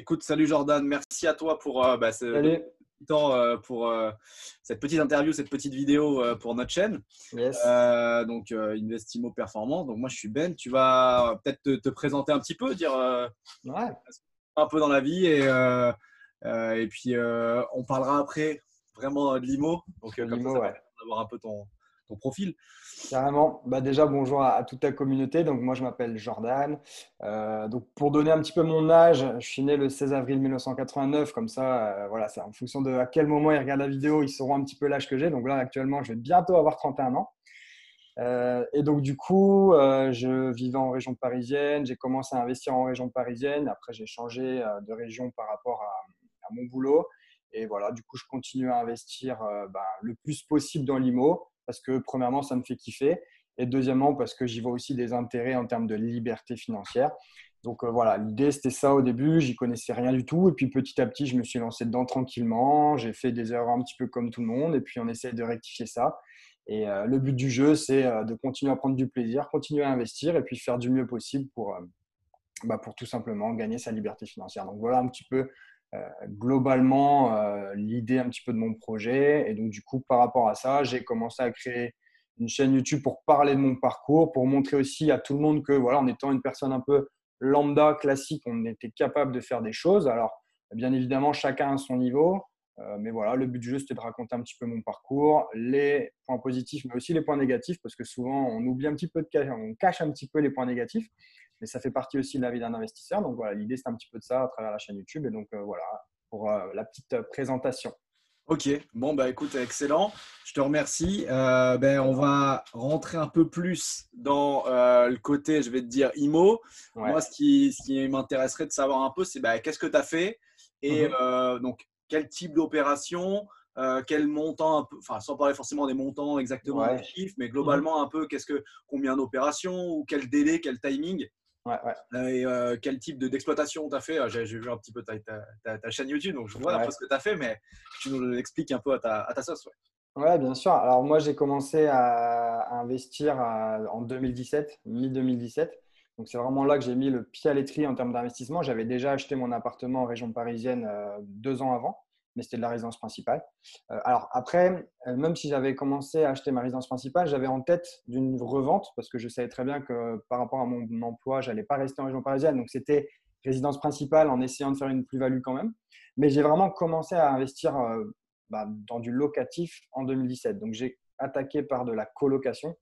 Écoute, salut Jordan, merci à toi pour ce Salut. temps, pour cette petite interview, cette petite vidéo pour notre chaîne. Yes. Investimo Performance. Donc moi, je suis Ben. Tu vas peut-être te présenter un petit peu, dire Ouais, un peu dans la vie et puis on parlera après vraiment de l'IMO. Donc de comme l'IMO, ça ouais. permet d'avoir un peu ton profil. Carrément. Bah déjà, bonjour à toute ta communauté. Donc, moi, je m'appelle Jordan. Donc, pour donner un petit peu mon âge, je suis né le 16 avril 1989. Comme ça, voilà, c'est en fonction de à quel moment ils regardent la vidéo, ils sauront un petit peu l'âge que j'ai. Donc là, actuellement, je vais bientôt avoir 31 ans. Et donc, du coup, je vivais en région parisienne. J'ai commencé à investir en région parisienne. Après, j'ai changé de région par rapport à mon boulot. Et voilà, du coup, je continue à investir le plus possible dans l'IMO parce que, premièrement, ça me fait kiffer. Et deuxièmement, parce que j'y vois aussi des intérêts en termes de liberté financière. Donc voilà, l'idée, c'était ça au début. J'y connaissais rien du tout. Et puis, petit à petit, je me suis lancé dedans tranquillement. J'ai fait des erreurs un petit peu comme tout le monde. Et puis, on essaie de rectifier ça. Et le but du jeu, c'est de continuer à prendre du plaisir, continuer à investir et puis faire du mieux possible pour tout simplement gagner sa liberté financière. Donc voilà un petit peu globalement l'idée un petit peu de mon projet. Et donc du coup, par rapport à ça, j'ai commencé à créer une chaîne YouTube pour parler de mon parcours, pour montrer aussi à tout le monde que voilà, en étant une personne un peu lambda, classique, on était capable de faire des choses. Alors, bien évidemment, chacun à son niveau. Mais voilà, le but du jeu, c'était de raconter un petit peu mon parcours, les points positifs, mais aussi les points négatifs, parce que souvent, on oublie un petit peu on cache un petit peu les points négatifs, mais ça fait partie aussi de la vie d'un investisseur. Donc voilà, l'idée, c'est un petit peu de ça à travers la chaîne YouTube. Et donc voilà, pour la petite présentation. Ok, bon bah écoute, excellent, je te remercie. On va rentrer un peu plus dans le côté, je vais te dire, IMO. Ouais. Moi, ce qui m'intéresserait de savoir un peu, c'est qu'est-ce que tu as fait et Mhm. donc quel type d'opération, quel montant, un peu, enfin sans parler forcément des montants exactement, des Ouais. chiffres, mais Mhm. globalement un peu, combien d'opérations ou quel délai, quel timing Ouais, ouais. et quel type d'exploitation tu as fait. J'ai vu un petit peu ta chaîne YouTube, donc je vois un peu Ouais. ce que tu as fait, mais tu nous l'expliques un peu à ta sauce. Ouais. Ouais, bien sûr. Alors moi, j'ai commencé à investir en 2017, mi-2017. Donc c'est vraiment là que j'ai mis le pied à l'étrier en termes d'investissement. J'avais déjà acheté mon appartement en région parisienne 2 ans avant, mais c'était de la résidence principale. Alors après, même si j'avais commencé à acheter ma résidence principale, j'avais en tête d'une revente parce que je savais très bien que par rapport à mon emploi, j'allais pas rester en région parisienne. Donc c'était résidence principale en essayant de faire une plus-value quand même. Mais j'ai vraiment commencé à investir dans du locatif en 2017. Donc, j'ai attaqué par de la colocation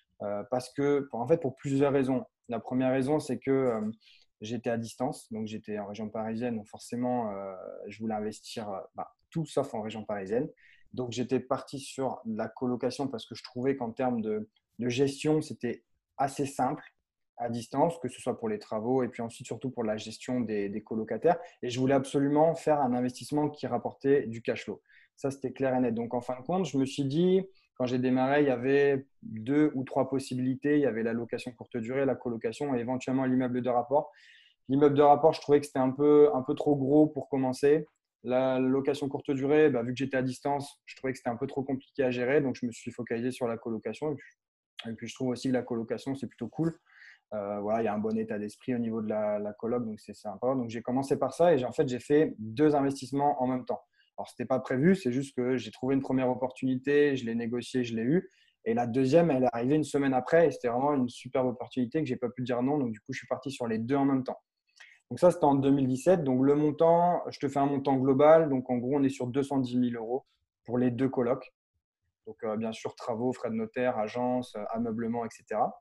parce que, en fait, pour plusieurs raisons. La première raison, c'est que j'étais à distance, donc j'étais en région parisienne, donc forcément, je voulais investir tout sauf en région parisienne. Donc, j'étais parti sur de la colocation parce que je trouvais qu'en termes de gestion, c'était assez simple à distance, que ce soit pour les travaux et puis ensuite surtout pour la gestion des colocataires. Et je voulais absolument faire un investissement qui rapportait du cash flow. Ça, c'était clair et net. Donc, en fin de compte, je me suis dit, quand j'ai démarré, il y avait 2 ou 3 possibilités. Il y avait la location courte durée, la colocation et éventuellement l'immeuble de rapport. L'immeuble de rapport, je trouvais que c'était un peu trop gros pour commencer. La location courte durée, vu que j'étais à distance, je trouvais que c'était un peu trop compliqué à gérer. Donc, je me suis focalisé sur la colocation. Et puis je trouve aussi que la colocation, c'est plutôt cool. Voilà, il y a un bon état d'esprit au niveau de la coloc, donc c'est sympa. Donc, j'ai commencé par ça et en fait, j'ai fait 2 investissements en même temps. Alors, ce n'était pas prévu, c'est juste que j'ai trouvé une première opportunité, je l'ai négociée, je l'ai eue. Et la deuxième, elle est arrivée une semaine après et c'était vraiment une superbe opportunité que je n'ai pas pu dire non. Donc, du coup, je suis parti sur les deux en même temps. Donc, ça, c'était en 2017. Donc, le montant, je te fais un montant global. Donc, en gros, on est sur 210 000 euros pour les deux colocs. Donc, bien sûr, travaux, frais de notaire, agence, ameublement, etc.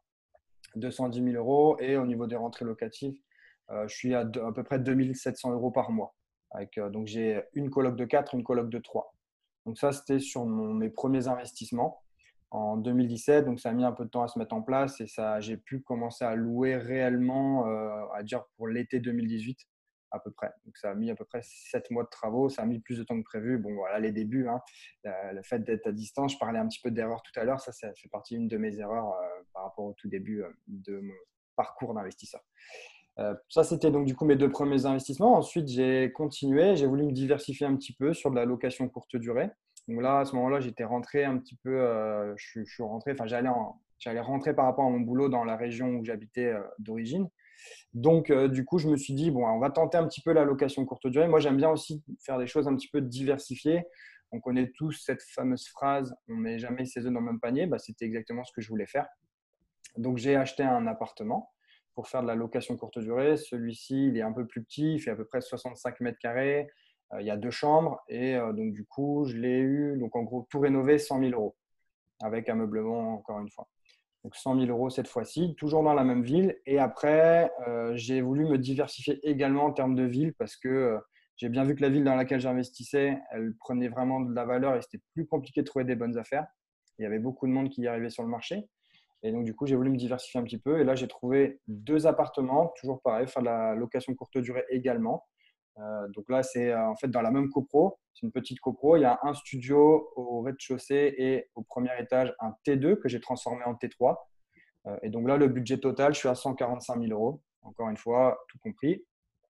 210 000 euros. Et au niveau des rentrées locatives, je suis à peu près 2 700 euros par mois. Donc, j'ai une coloc de 4, une coloc de 3. Donc, ça, c'était sur mes premiers investissements en 2017. Donc, ça a mis un peu de temps à se mettre en place et j'ai pu commencer à louer réellement, à dire pour l'été 2018 à peu près. Donc, ça a mis à peu près 7 mois de travaux. Ça a mis plus de temps que prévu. Bon, voilà, les débuts, hein. Le fait d'être à distance, je parlais un petit peu d'erreur tout à l'heure. Ça fait partie d'une de mes erreurs par rapport au tout début de mon parcours d'investisseur. Ça, c'était donc du coup mes 2 premiers investissements. Ensuite, j'ai continué. J'ai voulu me diversifier un petit peu sur de la location courte durée. Donc là, à ce moment-là, j'étais rentré un petit peu. Je suis rentré. Enfin, j'allais rentrer par rapport à mon boulot dans la région où j'habitais d'origine. Donc, du coup, je me suis dit, bon, on va tenter un petit peu la location courte durée. Moi, j'aime bien aussi faire des choses un petit peu diversifiées. On connaît tous cette fameuse phrase, on ne met jamais ses œufs dans le même panier. Bah, c'était exactement ce que je voulais faire. Donc, j'ai acheté un appartement pour faire de la location courte durée. Celui-ci, il est un peu plus petit, il fait à peu près 65 mètres carrés. Il y a 2 chambres et donc, du coup, je l'ai eu, donc en gros, tout rénové, 100 000 euros avec ameublement, encore une fois. Donc 100 000 euros cette fois-ci, toujours dans la même ville. Et après, j'ai voulu me diversifier également en termes de ville parce que j'ai bien vu que la ville dans laquelle j'investissais, elle prenait vraiment de la valeur et c'était plus compliqué de trouver des bonnes affaires. Il y avait beaucoup de monde qui y arrivait sur le marché. Et donc, du coup, j'ai voulu me diversifier un petit peu. Et là, j'ai trouvé 2 appartements, toujours pareil, faire de la location courte durée également. Donc là, c'est en fait dans la même copro. C'est une petite copro. Il y a un studio au rez-de-chaussée et au premier étage, un T2 que j'ai transformé en T3. Et donc là, le budget total, je suis à 145 000 euros. Encore une fois, tout compris.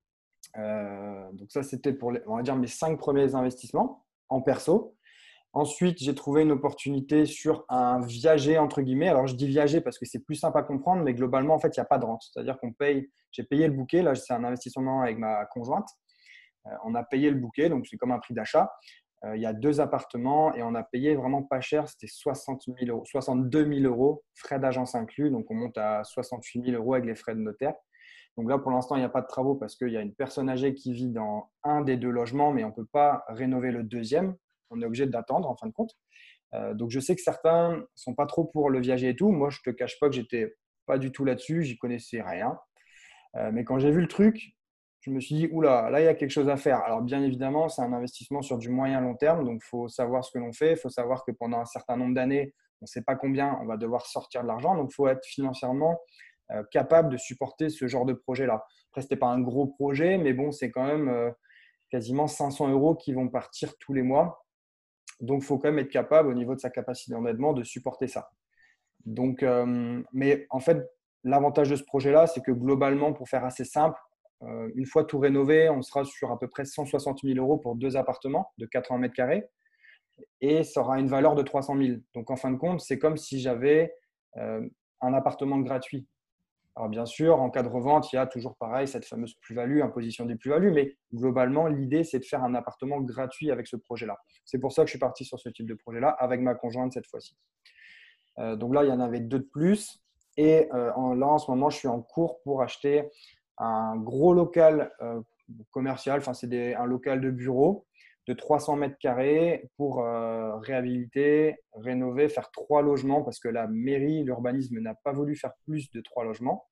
Donc ça, c'était pour, on va dire, mes 5 premiers investissements en perso. Ensuite, j'ai trouvé une opportunité sur un viager, entre guillemets. Alors, je dis viager parce que c'est plus simple à comprendre, mais globalement, en fait, il n'y a pas de rente. C'est-à-dire qu'on paye, j'ai payé le bouquet. Là, c'est un investissement avec ma conjointe. On a payé le bouquet, donc c'est comme un prix d'achat. Il y a 2 appartements et on a payé vraiment pas cher. C'était 60 000 euros, 62 000 euros, frais d'agence inclus. Donc, on monte à 68 000 euros avec les frais de notaire. Donc là, pour l'instant, il n'y a pas de travaux parce qu'il y a une personne âgée qui vit dans un des 2 logements, mais on ne peut pas rénover le deuxième. On est obligé d'attendre en fin de compte. Donc, je sais que certains ne sont pas trop pour le viager et tout. Moi, je ne te cache pas que j'étais pas du tout là-dessus. J'y connaissais rien. Mais quand j'ai vu le truc, je me suis dit, oula, là, il y a quelque chose à faire. Alors, bien évidemment, c'est un investissement sur du moyen long terme. Donc, il faut savoir ce que l'on fait. Il faut savoir que pendant un certain nombre d'années, on ne sait pas combien on va devoir sortir de l'argent. Donc, il faut être financièrement capable de supporter ce genre de projet-là. Après, ce n'était pas un gros projet, mais bon, c'est quand même quasiment 500 euros qui vont partir tous les mois. Donc, il faut quand même être capable, au niveau de sa capacité d'endettement, de supporter ça. Donc, mais en fait, l'avantage de ce projet-là, c'est que globalement, pour faire assez simple, une fois tout rénové, on sera sur à peu près 160 000 euros pour 2 appartements de 80 mètres carrés et ça aura une valeur de 300 000. Donc, en fin de compte, c'est comme si j'avais un appartement gratuit. Alors, bien sûr, en cas de revente, il y a toujours pareil, cette fameuse plus-value, imposition des plus-values, mais globalement, l'idée, c'est de faire un appartement gratuit avec ce projet-là. C'est pour ça que je suis parti sur ce type de projet-là avec ma conjointe cette fois-ci. Donc là, il y en avait 2 de plus. Et là, en ce moment, je suis en cours pour acheter un gros local commercial. Enfin, c'est un local de bureau de 300 mètres carrés pour réhabiliter, rénover, faire 3 logements parce que la mairie, l'urbanisme n'a pas voulu faire plus de 3 logements.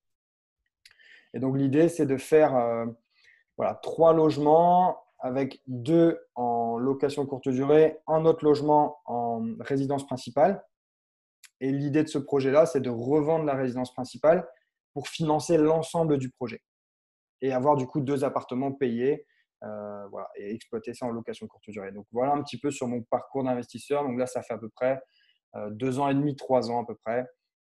Et donc, l'idée, c'est de faire 3 logements avec 2 en location courte durée, un autre logement en résidence principale. Et l'idée de ce projet-là, c'est de revendre la résidence principale pour financer l'ensemble du projet et avoir du coup 2 appartements payés et exploiter ça en location courte durée. Donc voilà un petit peu sur mon parcours d'investisseur. Donc là, ça fait à peu près 2 ans et demi, 3 ans à peu près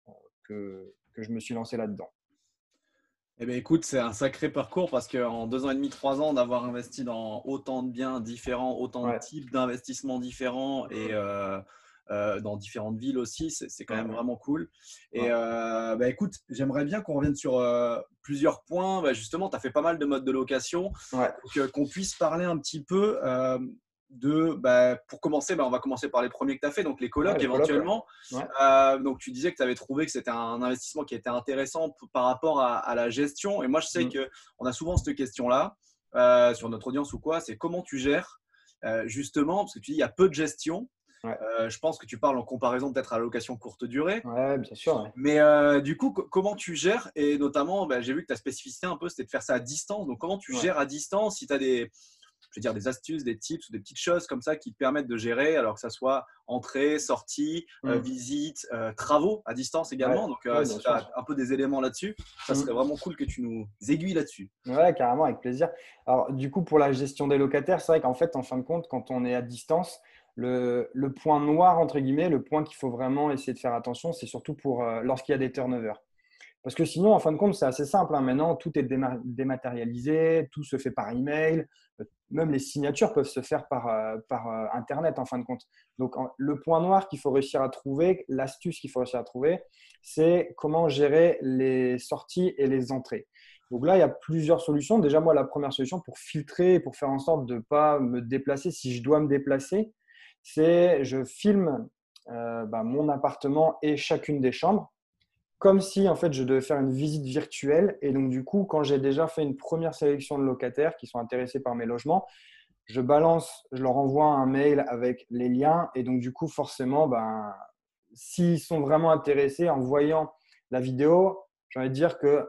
que je me suis lancé là-dedans. Eh bien, écoute, c'est un sacré parcours parce qu'en 2 ans et demi, 3 ans, d'avoir investi dans autant de biens différents, autant de Ouais, types d'investissements différents et dans différentes villes aussi, c'est quand ouais, même ouais, vraiment cool. Et ouais. bah, écoute, j'aimerais bien qu'on revienne sur plusieurs points. Bah, justement, tu as fait pas mal de modes de location, Ouais. donc qu'on puisse parler un petit peu pour commencer, on va commencer par les premiers que tu as fait, donc les Ouais, colocs les colocs, ouais. éventuellement. Ouais. Donc, tu disais que tu avais trouvé que c'était un investissement qui était intéressant par rapport à la gestion. Et moi, je sais Mm. qu'on a souvent cette question-là sur notre audience ou quoi, c'est comment tu gères justement, parce que tu dis il y a peu de gestion. Ouais. Je pense que tu parles en comparaison peut-être à la location courte durée. Ouais, bien sûr. Ouais. Mais du coup, comment tu gères? Et notamment, j'ai vu que ta spécificité un peu, c'était de faire ça à distance. Donc, comment tu Ouais. gères à distance si tu as des astuces, des tips ou des petites choses comme ça qui te permettent de gérer, alors que ça soit entrée, sortie, Mm. visite, travaux à distance Ouais. également. Donc, Ouais, bien si tu sûr. as un peu des éléments là-dessus, ça serait Mm. vraiment cool que tu nous aiguilles là-dessus. Ouais, carrément, avec plaisir. Alors, du coup, pour la gestion des locataires, c'est vrai qu'en fait, en fin de compte, quand on est à distance, le point noir, entre guillemets, le point qu'il faut vraiment essayer de faire attention, c'est surtout pour lorsqu'il y a des turnovers. Parce que sinon, en fin de compte, c'est assez simple, hein. Maintenant, tout est dématérialisé, tout se fait par email. Même les signatures peuvent se faire par Internet, en fin de compte. Donc, le point noir qu'il faut réussir à trouver, l'astuce qu'il faut réussir à trouver, c'est comment gérer les sorties et les entrées. Donc là, il y a plusieurs solutions. Déjà, moi, la première solution pour filtrer, pour faire en sorte de ne pas me déplacer, si je dois me déplacer, c'est je filme mon appartement et chacune des chambres, comme si en fait je devais faire une visite virtuelle. Et donc du coup, quand j'ai déjà fait une première sélection de locataires qui sont intéressés par mes logements, je balance, je leur envoie un mail avec les liens. Et donc du coup, forcément, s'ils sont vraiment intéressés en voyant la vidéo, j'ai envie de dire que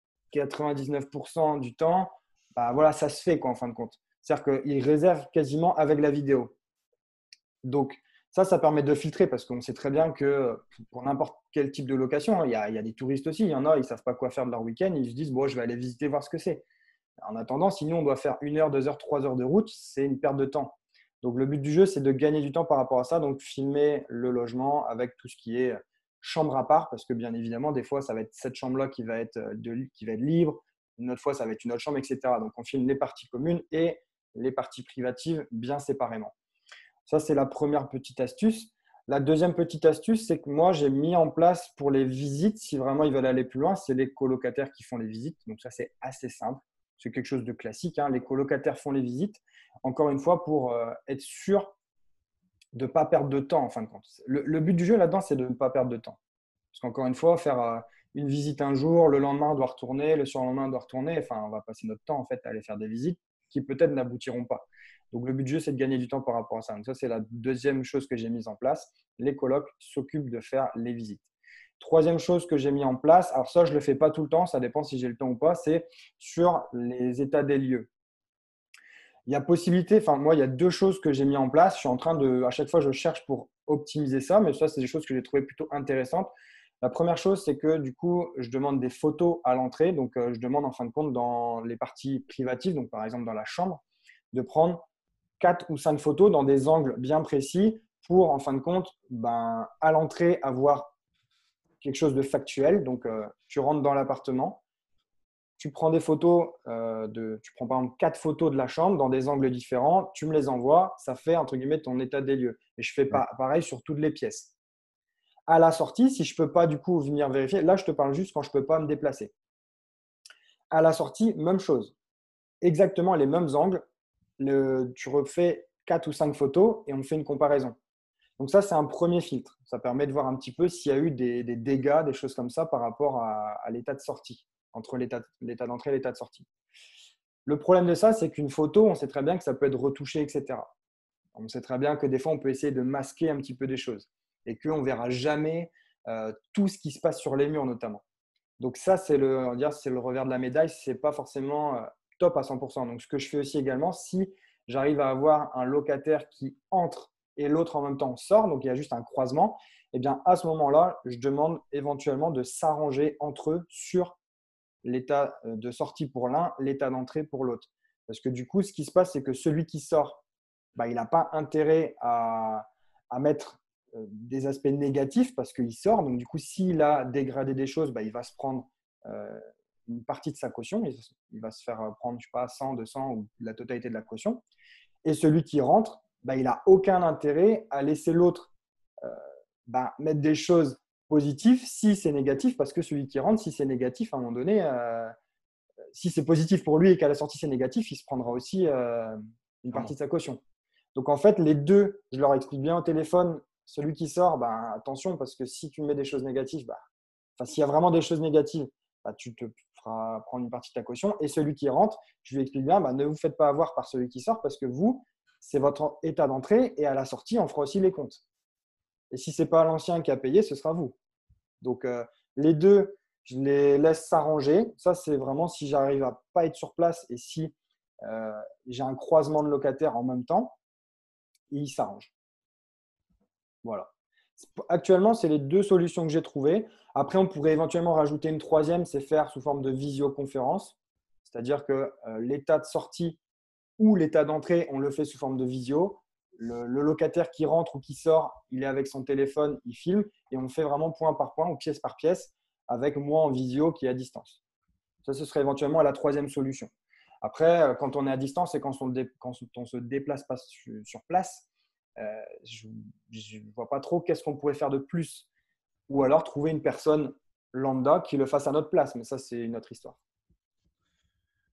99% du temps, voilà, ça se fait quoi, en fin de compte. C'est-à-dire qu'ils réservent quasiment avec la vidéo. Donc, ça permet de filtrer parce qu'on sait très bien que pour n'importe quel type de location, il y a des touristes aussi. Il y en a, ils ne savent pas quoi faire de leur week-end. Ils se disent, bon, je vais aller visiter, voir ce que c'est. En attendant, sinon, on doit faire 1 heure, 2 heures, 3 heures de route. C'est une perte de temps. Donc, le but du jeu, c'est de gagner du temps par rapport à ça. Donc, filmer le logement avec tout ce qui est chambre à part parce que, bien évidemment, des fois, ça va être cette chambre-là qui va être libre. Une autre fois, ça va être une autre chambre, etc. Donc, on filme les parties communes et les parties privatives bien séparément. Ça, c'est la première petite astuce. La deuxième petite astuce, c'est que moi, j'ai mis en place pour les visites, si vraiment ils veulent aller plus loin, c'est les colocataires qui font les visites. Donc ça, c'est assez simple. C'est quelque chose de classique, hein. Les colocataires font les visites. Encore une fois, pour être sûr de ne pas perdre de temps, en fin de compte. Le but du jeu là-dedans, c'est de ne pas perdre de temps. Parce qu'encore une fois, faire une visite un jour, le lendemain, on doit retourner, le surlendemain, on doit retourner. Enfin, on va passer notre temps en fait, à aller faire des visites qui peut-être n'aboutiront pas. Donc, le but du jeu, c'est de gagner du temps par rapport à ça. Donc, ça, c'est la deuxième chose que j'ai mise en place. Les colocs s'occupent de faire les visites. Troisième chose que j'ai mis en place, alors ça, je ne le fais pas tout le temps, ça dépend si j'ai le temps ou pas, c'est sur les états des lieux. Il y a possibilité, enfin moi, il y a deux choses que j'ai mis en place. Je suis en train de, à chaque fois, je cherche pour optimiser ça, mais ça, c'est des choses que j'ai trouvées plutôt intéressantes. La première chose, c'est que du coup, je demande des photos à l'entrée. Donc, je demande en fin de compte dans les parties privatives, donc par exemple dans la chambre, de prendre 4 ou 5 photos dans des angles bien précis pour en fin de compte, à l'entrée, avoir quelque chose de factuel. Donc, tu rentres dans l'appartement, tu prends des photos, tu prends par exemple 4 photos de la chambre dans des angles différents, tu me les envoies, ça fait entre guillemets ton état des lieux. Et je fais pareil sur toutes les pièces. À la sortie, si je ne peux pas du coup venir vérifier, là je te parle juste quand je ne peux pas me déplacer. À la sortie, même chose. Exactement les mêmes angles. Tu refais 4 ou 5 photos et on fait une comparaison. Donc ça, c'est un premier filtre. Ça permet de voir un petit peu s'il y a eu des dégâts, des choses comme ça par rapport à l'état de sortie, entre l'état d'entrée et l'état de sortie. Le problème de ça, c'est qu'une photo, on sait très bien que ça peut être retouché, etc. On sait très bien que des fois, on peut essayer de masquer un petit peu des choses et qu'on ne verra jamais tout ce qui se passe sur les murs notamment. Donc ça, c'est le revers de la médaille. Ce n'est pas forcément top à 100%. Donc ce que je fais aussi également, si j'arrive à avoir un locataire qui entre et l'autre en même temps sort, donc il y a juste un croisement, eh bien à ce moment-là, je demande éventuellement de s'arranger entre eux sur l'état de sortie pour l'un, l'état d'entrée pour l'autre. Parce que du coup, ce qui se passe, c'est que celui qui sort, il n'a pas intérêt à mettre des aspects négatifs parce qu'il sort. Donc, du coup, s'il a dégradé des choses, il va se prendre une partie de sa caution. Il va se faire prendre, je sais pas, 100, 200 ou la totalité de la caution. Et celui qui rentre, il n'a aucun intérêt à laisser l'autre mettre des choses positives si c'est négatif, parce que celui qui rentre, si c'est négatif, à un moment donné, si c'est positif pour lui et qu'à la sortie c'est négatif, il se prendra aussi une partie de sa caution. Donc en fait, les deux, je leur explique bien au téléphone, celui qui sort, attention, parce que si tu mets des choses négatives, s'il y a vraiment des choses négatives, tu te feras prendre une partie de ta caution. Et celui qui rentre, je lui explique bien, ne vous faites pas avoir par celui qui sort, parce que vous, c'est votre état d'entrée et à la sortie, on fera aussi les comptes. Et si ce n'est pas l'ancien qui a payé, ce sera vous. Donc, les deux, je les laisse s'arranger. Ça, c'est vraiment si j'arrive à pas être sur place et si j'ai un croisement de locataires en même temps, ils s'arrangent. Voilà. Actuellement, c'est les deux solutions que j'ai trouvées. Après, on pourrait éventuellement rajouter une troisième, c'est faire sous forme de visioconférence. C'est-à-dire que l'état de sortie ou l'état d'entrée, on le fait sous forme de visio. Le locataire qui rentre ou qui sort, il est avec son téléphone, il filme et on fait vraiment point par point ou pièce par pièce avec moi en visio qui est à distance. Ça, ce serait éventuellement la troisième solution. Après, quand on est à distance et quand on ne se déplace pas sur place, je ne vois pas trop qu'est-ce qu'on pourrait faire de plus. Ou alors trouver une personne lambda qui le fasse à notre place. Mais ça, c'est une autre histoire.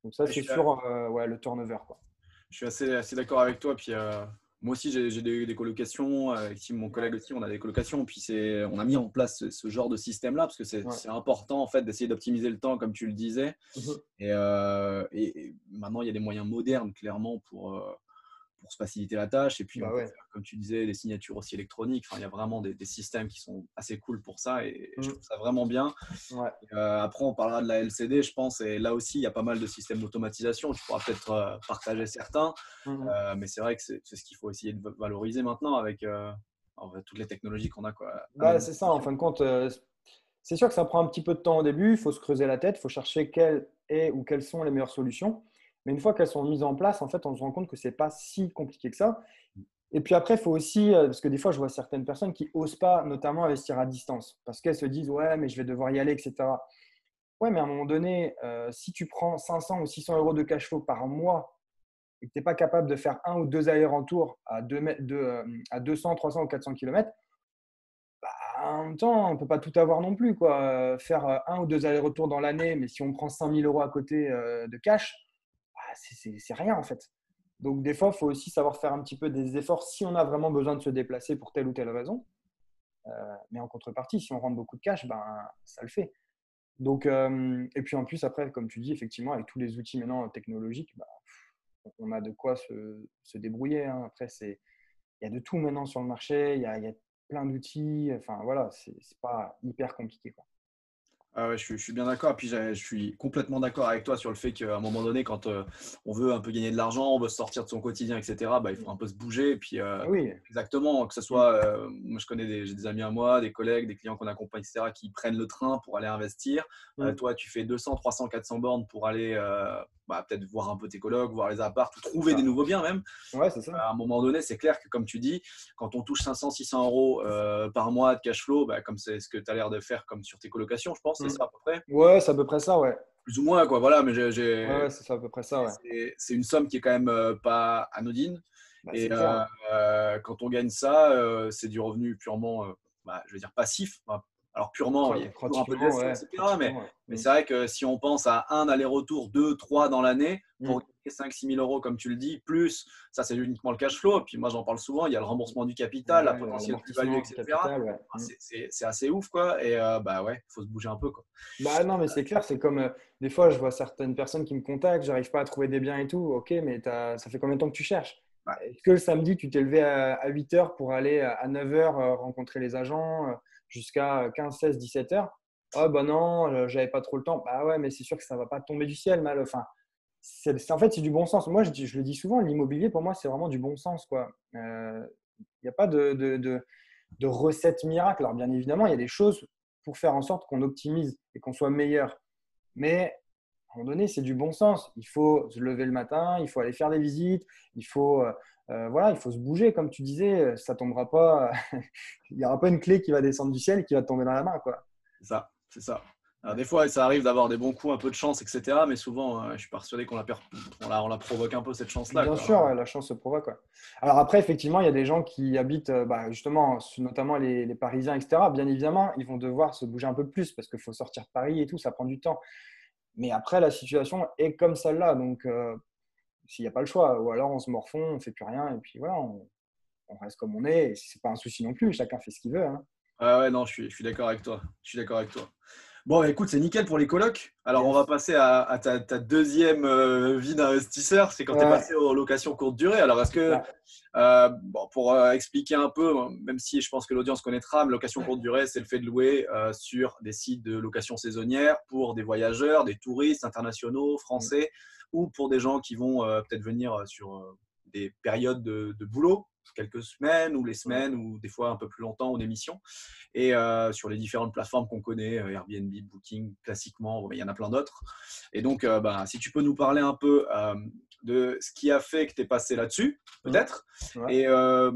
Donc ça, Je c'est suis, sur le turnover, quoi. je suis assez d'accord avec toi. Puis moi aussi, j'ai des colocations. Avec mon Ouais. collègue aussi, on a des colocations. Puis on a mis en place ce genre de système-là parce que Ouais. c'est important en fait d'essayer d'optimiser le temps, comme tu le disais. Mhm. Et maintenant, il y a des moyens modernes, clairement, pour se faciliter la tâche. Et puis, on Bah peut ouais. faire, comme tu disais, des signatures aussi électroniques. Enfin, il y a vraiment des systèmes qui sont assez cool pour ça. Et je Mhm. trouve ça vraiment bien. Ouais. Après, on parlera de la LCD, je pense. Et là aussi, il y a pas mal de systèmes d'automatisation. Tu pourras peut-être partager certains. Mhm. Mais c'est vrai que c'est ce qu'il faut essayer de valoriser maintenant avec en vrai, toutes les technologies qu'on a quoi, à Bah, notre c'est ça, en disposition. fin de compte. C'est sûr que ça prend un petit peu de temps au début. Il faut se creuser la tête. Il faut chercher quelle est ou quelles sont les meilleures solutions. Mais une fois qu'elles sont mises en place, en fait, on se rend compte que c'est pas si compliqué que ça. Et puis après, il faut aussi, parce que des fois, je vois certaines personnes qui osent pas, notamment investir à distance, parce qu'elles se disent, ouais, mais je vais devoir y aller, etc. Ouais, mais à un moment donné, si tu prends 500 ou 600 euros de cash flow par mois et que tu n'es pas capable de faire un ou deux allers-retours à 200, 300 ou 400 kilomètres, en même temps, on ne peut pas tout avoir non plus, quoi. Faire un ou deux allers-retours dans l'année, mais si on prend 5 000 euros à côté de cash, bah, c'est rien en fait. Donc, des fois, il faut aussi savoir faire un petit peu des efforts si on a vraiment besoin de se déplacer pour telle ou telle raison. Mais en contrepartie, si on rentre beaucoup de cash, ben, ça le fait. Donc, et puis en plus, après, comme tu dis, effectivement, avec tous les outils maintenant technologiques, bah, on a de quoi se débrouiller, hein. Après, il y a de tout maintenant sur le marché, il y a plein d'outils. Enfin, voilà, c'est pas hyper compliqué, quoi. Ah ouais, je suis bien d'accord. Et puis, je suis complètement d'accord avec toi sur le fait qu'à un moment donné, quand on veut un peu gagner de l'argent, on veut sortir de son quotidien, etc., bah, il faut un peu se bouger. Et puis, Ah oui. exactement, que ce Mm. soit, moi, je connais j'ai des amis à moi, des collègues, des clients qu'on accompagne, etc., qui prennent le train pour aller investir. Mm. Toi, tu fais 200, 300, 400 bornes pour aller peut-être voir un peu tes colocs, voir les apparts, ou C'est trouver des ça. nouveaux biens même. Ouais, c'est ça. À un moment donné, c'est clair que, comme tu dis, quand on touche 500, 600 euros par mois de cash flow, bah, comme c'est ce que tu as l'air de faire comme sur tes colocations, je pense, c'est Mm. ça à peu près. Ouais, c'est à peu près ça, ouais. Plus ou moins, quoi. Voilà, mais Ouais, ouais, c'est ça, à peu près ça, ouais. c'est une somme qui est quand même pas anodine. Bah, Et c'est clair. quand on gagne ça, c'est du revenu purement, je veux dire, passif. Enfin, alors, purement, il y a toujours un peu de Pratiquement, gestion, ouais. etc. Pratiquement, ouais. Mais Mm. c'est vrai que si on pense à un aller-retour, deux, trois dans l'année, pour Mm. gagner 5 000 6 000 euros, comme tu le dis, plus, ça, c'est uniquement le cash flow. Et puis, moi, j'en parle souvent, il y a le remboursement du capital, la Ouais, potentielle plus-value, l'amortissement du etc. capital, ouais. Enfin, Mm. c'est assez ouf, quoi. Et bah ouais, il faut se bouger un peu, quoi. Bah non, mais c'est clair, c'est comme des fois, je vois certaines personnes qui me contactent, j'arrive pas à trouver des biens et tout. Ok, mais ça fait combien de temps que tu cherches? Ouais, Est-ce que le samedi, tu t'es levé à 8 heures pour aller à 9 heures rencontrer les agents jusqu'à 15, 16, 17 heures? Ah bah non, j'avais pas trop le temps. Bah ouais, mais c'est sûr que ça va pas tomber du ciel, mal. Enfin, en fait, c'est du bon sens. Moi, je le dis souvent, l'immobilier, pour moi, c'est vraiment du bon sens, quoi. Il n'y a pas de recette miracle. Alors, bien évidemment, il y a des choses pour faire en sorte qu'on optimise et qu'on soit meilleur. Mais à un moment donné, c'est du bon sens. Il faut se lever le matin, il faut aller faire des visites, voilà, il faut se bouger, comme tu disais. Ça tombera pas, il n'y aura pas une clé qui va descendre du ciel et qui va te tomber dans la main, quoi. c'est ça, c'est ça. Alors, Ouais. des fois, ça arrive d'avoir des bons coups, un peu de chance, etc. Mais souvent, je suis persuadé on la provoque un peu, cette chance-là, Bien quoi. sûr, ouais, la chance se provoque, quoi. Alors après, effectivement, il y a des gens qui habitent, justement, notamment les Parisiens, etc. Bien évidemment, ils vont devoir se bouger un peu plus parce qu'il faut sortir de Paris et tout, ça prend du temps. Mais après, la situation est comme celle-là. Donc, s'il n'y a pas le choix, ou alors on se morfond, on ne fait plus rien, et puis voilà, on reste comme on est. Et ce n'est pas un souci non plus, chacun fait ce qu'il veut, hein. Ah ouais, non, je suis d'accord avec toi. Je suis d'accord avec toi. Bon, bah, écoute, c'est nickel pour les colocs. Alors, on va Yes. passer à ta deuxième vie d'investisseur, c'est quand tu es Ouais, passé aux locations courte durée. Alors, est-ce c'est que, ça. bon, pour expliquer un peu, même si je pense que l'audience connaîtra, mais location courte durée, c'est le fait de louer sur des sites de location saisonnière pour des voyageurs, des touristes internationaux, Mm. français, ou pour des gens qui vont peut-être venir sur des périodes de boulot, quelques semaines, ou les Ouais. semaines, ou des fois un peu plus longtemps, ou des missions. Et sur les différentes plateformes qu'on connaît, Airbnb, Booking, classiquement, il y en a plein d'autres. Et donc, si tu peux nous parler un peu de ce qui a fait que tu es passé là-dessus, Mm. peut-être. Ouais. Et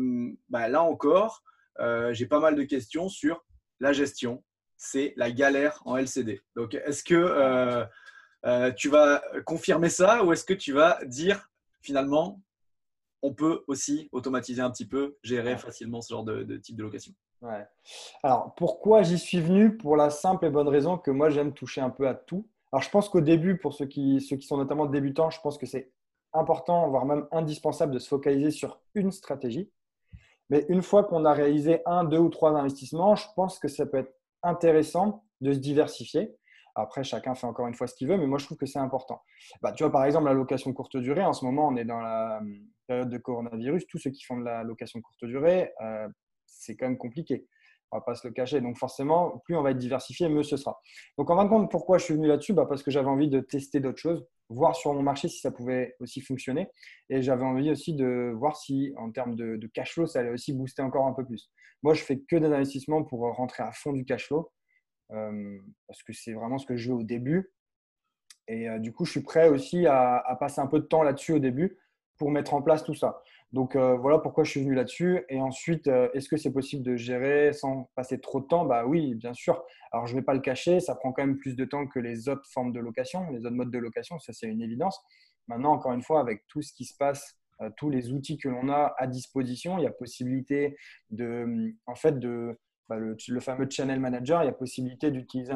là encore, j'ai pas mal de questions sur la gestion. C'est la galère en LCD. Donc, est-ce que Ah, tu vas confirmer ça ou est-ce que tu vas dire finalement, on peut aussi automatiser un petit peu, gérer ouais. facilement ce genre de type de location? Ouais. Alors, pourquoi j'y suis venu? Pour la simple et bonne raison que moi, j'aime toucher un peu à tout. Alors, je pense qu'au début, pour ceux qui sont notamment débutants, je pense que c'est important, voire même indispensable de se focaliser sur une stratégie. Mais une fois qu'on a réalisé un, deux ou trois investissements, je pense que ça peut être intéressant de se diversifier. Après, chacun fait encore une fois ce qu'il veut, mais moi, je trouve que c'est important. Bah, tu vois, par exemple, la location courte durée, en ce moment, on est dans la période de coronavirus. Tous ceux qui font de la location courte durée, c'est quand même compliqué. On ne va pas se le cacher. Donc, forcément, plus on va être diversifié, mieux ce sera. Donc, en fin de compte, pourquoi je suis venu là-dessus? Parce que j'avais envie de tester d'autres choses, voir sur mon marché si ça pouvait aussi fonctionner. Et j'avais envie aussi de voir si, en termes de cash flow, ça allait aussi booster encore un peu plus. Moi, je fais que des investissements pour rentrer à fond du cash flow parce que c'est vraiment ce que je veux au début. Et du coup, je suis prêt aussi à passer un peu de temps là-dessus au début pour mettre en place tout ça. Donc, voilà pourquoi je suis venu là-dessus. Et ensuite, est-ce que c'est possible de gérer sans passer trop de temps? Bah oui, bien sûr. Alors, je ne vais pas le cacher, ça prend quand même plus de temps que les autres formes de location, les autres modes de location. Ça, c'est une évidence. Maintenant, encore une fois, avec tout ce qui se passe, tous les outils que l'on a à disposition, il y a possibilité en fait, le fameux channel manager, il y a possibilité d'utiliser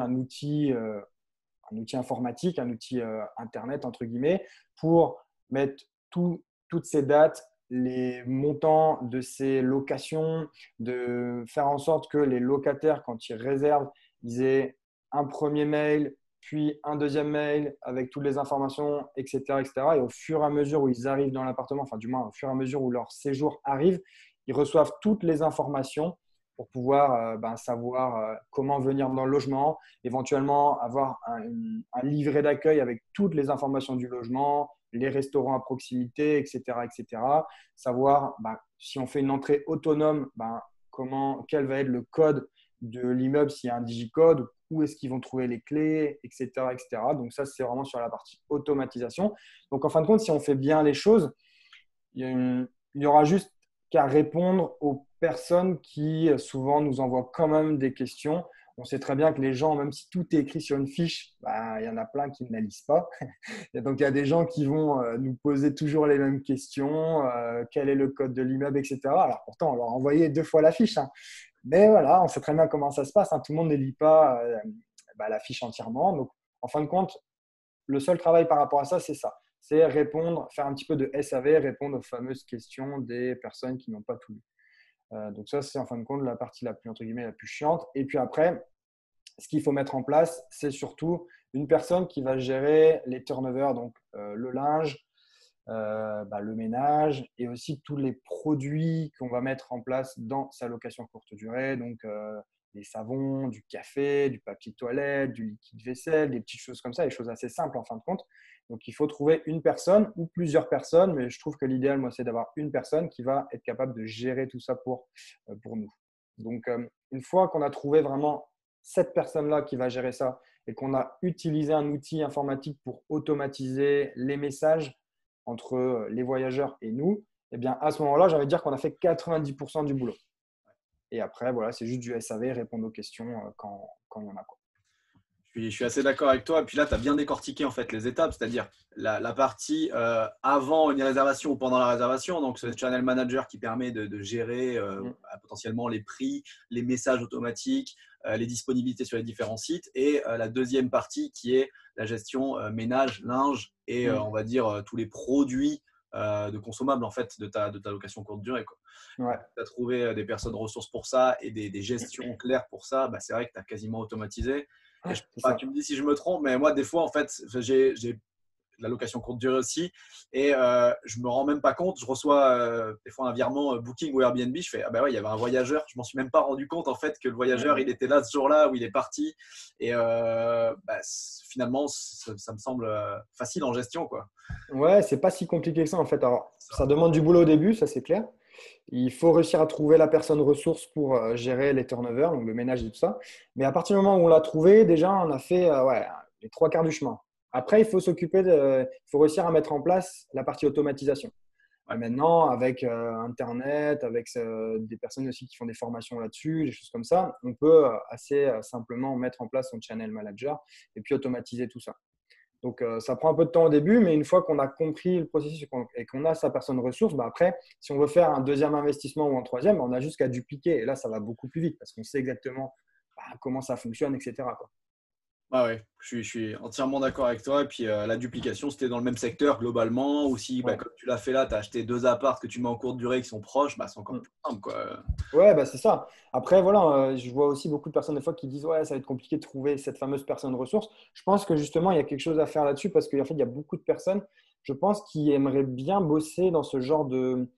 un outil informatique, un outil Internet, entre guillemets, pour mettre toutes ces dates, les montants de ces locations, de faire en sorte que les locataires, quand ils réservent, ils aient un premier mail, puis un deuxième mail avec toutes les informations, etc., etc. Et au fur et à mesure où ils arrivent dans l'appartement, enfin du moins au fur et à mesure où leur séjour arrive, ils reçoivent toutes les informations pour pouvoir savoir comment venir dans le logement, éventuellement avoir un livret d'accueil avec toutes les informations du logement, les restaurants à proximité, etc. etc. Savoir si on fait une entrée autonome, quel va être le code de l'immeuble s'il y a un digicode, où est-ce qu'ils vont trouver les clés, etc. etc. Donc ça, c'est vraiment sur la partie automatisation. Donc en fin de compte, si on fait bien les choses, il y aura juste qu'à répondre aux personnes qui souvent nous envoient quand même des questions. On sait très bien que les gens, même si tout est écrit sur une fiche, il y en a plein qui ne la lisent pas. Et donc, il y a des gens qui vont nous poser toujours les mêmes questions. Quel est le code de l'immeuble, etc. Alors, pourtant, on leur a envoyé 2 fois la fiche. Mais voilà, on sait très bien comment ça se passe. Tout le monde ne lit pas la fiche entièrement. Donc, en fin de compte, le seul travail par rapport à ça, c'est ça. C'est répondre, faire un petit peu de SAV, répondre aux fameuses questions des personnes qui n'ont pas tout lu. Donc ça, c'est en fin de compte la partie la plus, entre guillemets, la plus chiante. Et puis après, ce qu'il faut mettre en place, c'est surtout une personne qui va gérer les turnovers, donc le linge, le ménage et aussi tous les produits qu'on va mettre en place dans sa location courte durée. Donc, des savons, du café, du papier de toilette, du liquide vaisselle, des petites choses comme ça, des choses assez simples en fin de compte. Donc, il faut trouver une personne ou plusieurs personnes, mais je trouve que l'idéal, moi, c'est d'avoir une personne qui va être capable de gérer tout ça pour nous. Donc, une fois qu'on a trouvé vraiment cette personne-là qui va gérer ça et qu'on a utilisé un outil informatique pour automatiser les messages entre les voyageurs et nous, eh bien, à ce moment-là, j'ai envie de dire qu'on a fait 90% du boulot. Et après, voilà, c'est juste du SAV, répondre aux questions quand il y en a. Quoi. Je suis assez d'accord avec toi. Et puis là, tu as bien décortiqué en fait les étapes, c'est-à-dire la partie avant une réservation ou pendant la réservation. Donc, ce channel manager qui permet de gérer potentiellement les prix, les messages automatiques, les disponibilités sur les différents sites. Et la deuxième partie qui est la gestion ménage, linge et on va dire tous les produits de consommables en fait de ta location courte durée. Quoi. Ouais. Tu as trouvé des personnes ressources pour ça et des gestions claires pour ça. C'est vrai que tu as quasiment automatisé. Et tu me dis si je me trompe, mais moi, des fois, en fait, j'ai la location courte durée aussi et je me rends même pas compte. Je reçois des fois un virement Booking ou Airbnb. Je fais ah bah ouais, il y avait un voyageur. Je m'en suis même pas rendu compte en fait que le voyageur il était là ce jour-là où il est parti. Et finalement, ça me semble facile en gestion quoi. Ouais, c'est pas si compliqué que ça en fait. Alors, ça demande du boulot au début, ça c'est clair. Il faut réussir à trouver la personne ressource pour gérer les turnovers, donc le ménage et tout ça. Mais à partir du moment où on l'a trouvé, déjà, on a fait les 3 quarts du chemin. Après, il faut il faut réussir à mettre en place la partie automatisation. Et maintenant, avec Internet, avec des personnes aussi qui font des formations là-dessus, des choses comme ça, on peut assez simplement mettre en place son channel manager et puis automatiser tout ça. Donc, ça prend un peu de temps au début, mais une fois qu'on a compris le processus et qu'on a sa personne ressource, après, si on veut faire un deuxième investissement ou un troisième, on a juste qu'à dupliquer. Et là, ça va beaucoup plus vite parce qu'on sait exactement comment ça fonctionne, etc. Quoi. Ah ouais, je suis entièrement d'accord avec toi. Et puis la duplication, c'était dans le même secteur globalement. Ou si, bah, Ouais. comme tu l'as fait là, tu as acheté deux apparts que tu mets en courte durée qui sont proches, bah, c'est encore Mm. plus simple, quoi. Ouais, bah, c'est ça. Après, voilà, je vois aussi beaucoup de personnes des fois qui disent ouais, ça va être compliqué de trouver cette fameuse personne ressource. Je pense que justement, il y a quelque chose à faire là-dessus parce qu'en fait, il y a beaucoup de personnes, je pense, qui aimeraient bien bosser dans ce genre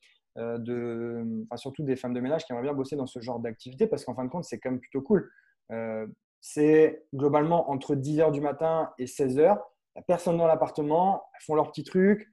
enfin, surtout des femmes de ménage qui aimeraient bien bosser dans ce genre d'activité parce qu'en fin de compte, c'est quand même plutôt cool. Euh, c'est globalement entre 10 heures du matin et 16 heures. Il n'y a personne dans l'appartement, elles font leurs petits trucs.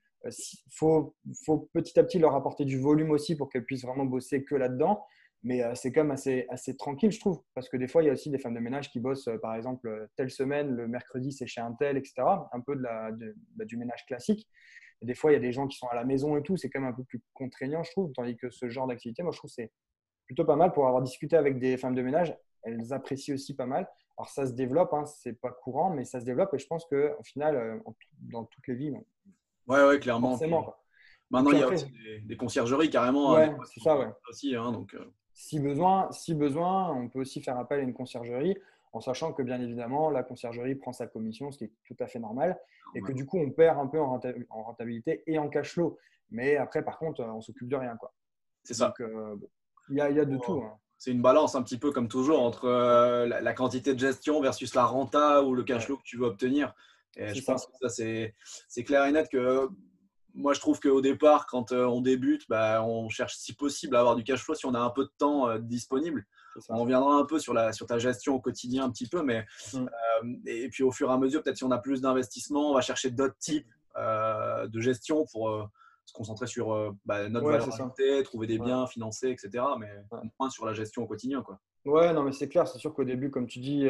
Faut petit à petit leur apporter du volume aussi pour qu'elles puissent vraiment bosser que là-dedans. Mais c'est quand même assez tranquille, je trouve. Parce que des fois, il y a aussi des femmes de ménage qui bossent, par exemple, telle semaine, le mercredi, c'est chez un tel, etc. Un peu du ménage classique. Et des fois, il y a des gens qui sont à la maison et tout. C'est quand même un peu plus contraignant, je trouve. Tandis que ce genre d'activité, moi, je trouve que c'est plutôt pas mal pour avoir discuté avec des femmes de ménage. Elles apprécient aussi pas mal. Alors, ça se développe, hein, c'est pas courant, mais ça se développe. Et je pense qu'au final, dans toutes les vies, bon, Ouais, ouais, clairement. forcément, Puis, quoi. Et maintenant, puis il y a après, aussi des conciergeries carrément, hein, des ouais, fois, c'est ça, ouais. aussi. Hein, donc, Si besoin, on peut aussi faire appel à une conciergerie en sachant que bien évidemment, la conciergerie prend sa commission, ce qui est tout à fait normal, et que du coup, on perd un peu en rentabilité et en cash flow. Mais après, par contre, on s'occupe de rien, quoi. c'est ça. Donc, bon, il y a de tout, hein. C'est une balance un petit peu comme toujours entre la quantité de gestion versus la renta ou le cash Ouais, flow que tu veux obtenir. Et c'est je pense ça. que ça, c'est clair et net que moi, je trouve qu'au départ, quand on débute, bah, on cherche si possible à avoir du cash flow si on a un peu de temps disponible. C'est ça. On reviendra un peu sur ta gestion au quotidien un petit peu, mais Mm. et puis au fur et à mesure, peut-être si on a plus d'investissement, on va chercher d'autres types de gestion pour se concentrer sur bah, notre Ouais, valeur c'est ça. ajoutée, trouver des Ouais, biens, financer, etc. Mais ouais. moins sur la gestion au quotidien, quoi. Ouais, non, mais c'est clair. C'est sûr qu'au début, comme tu dis,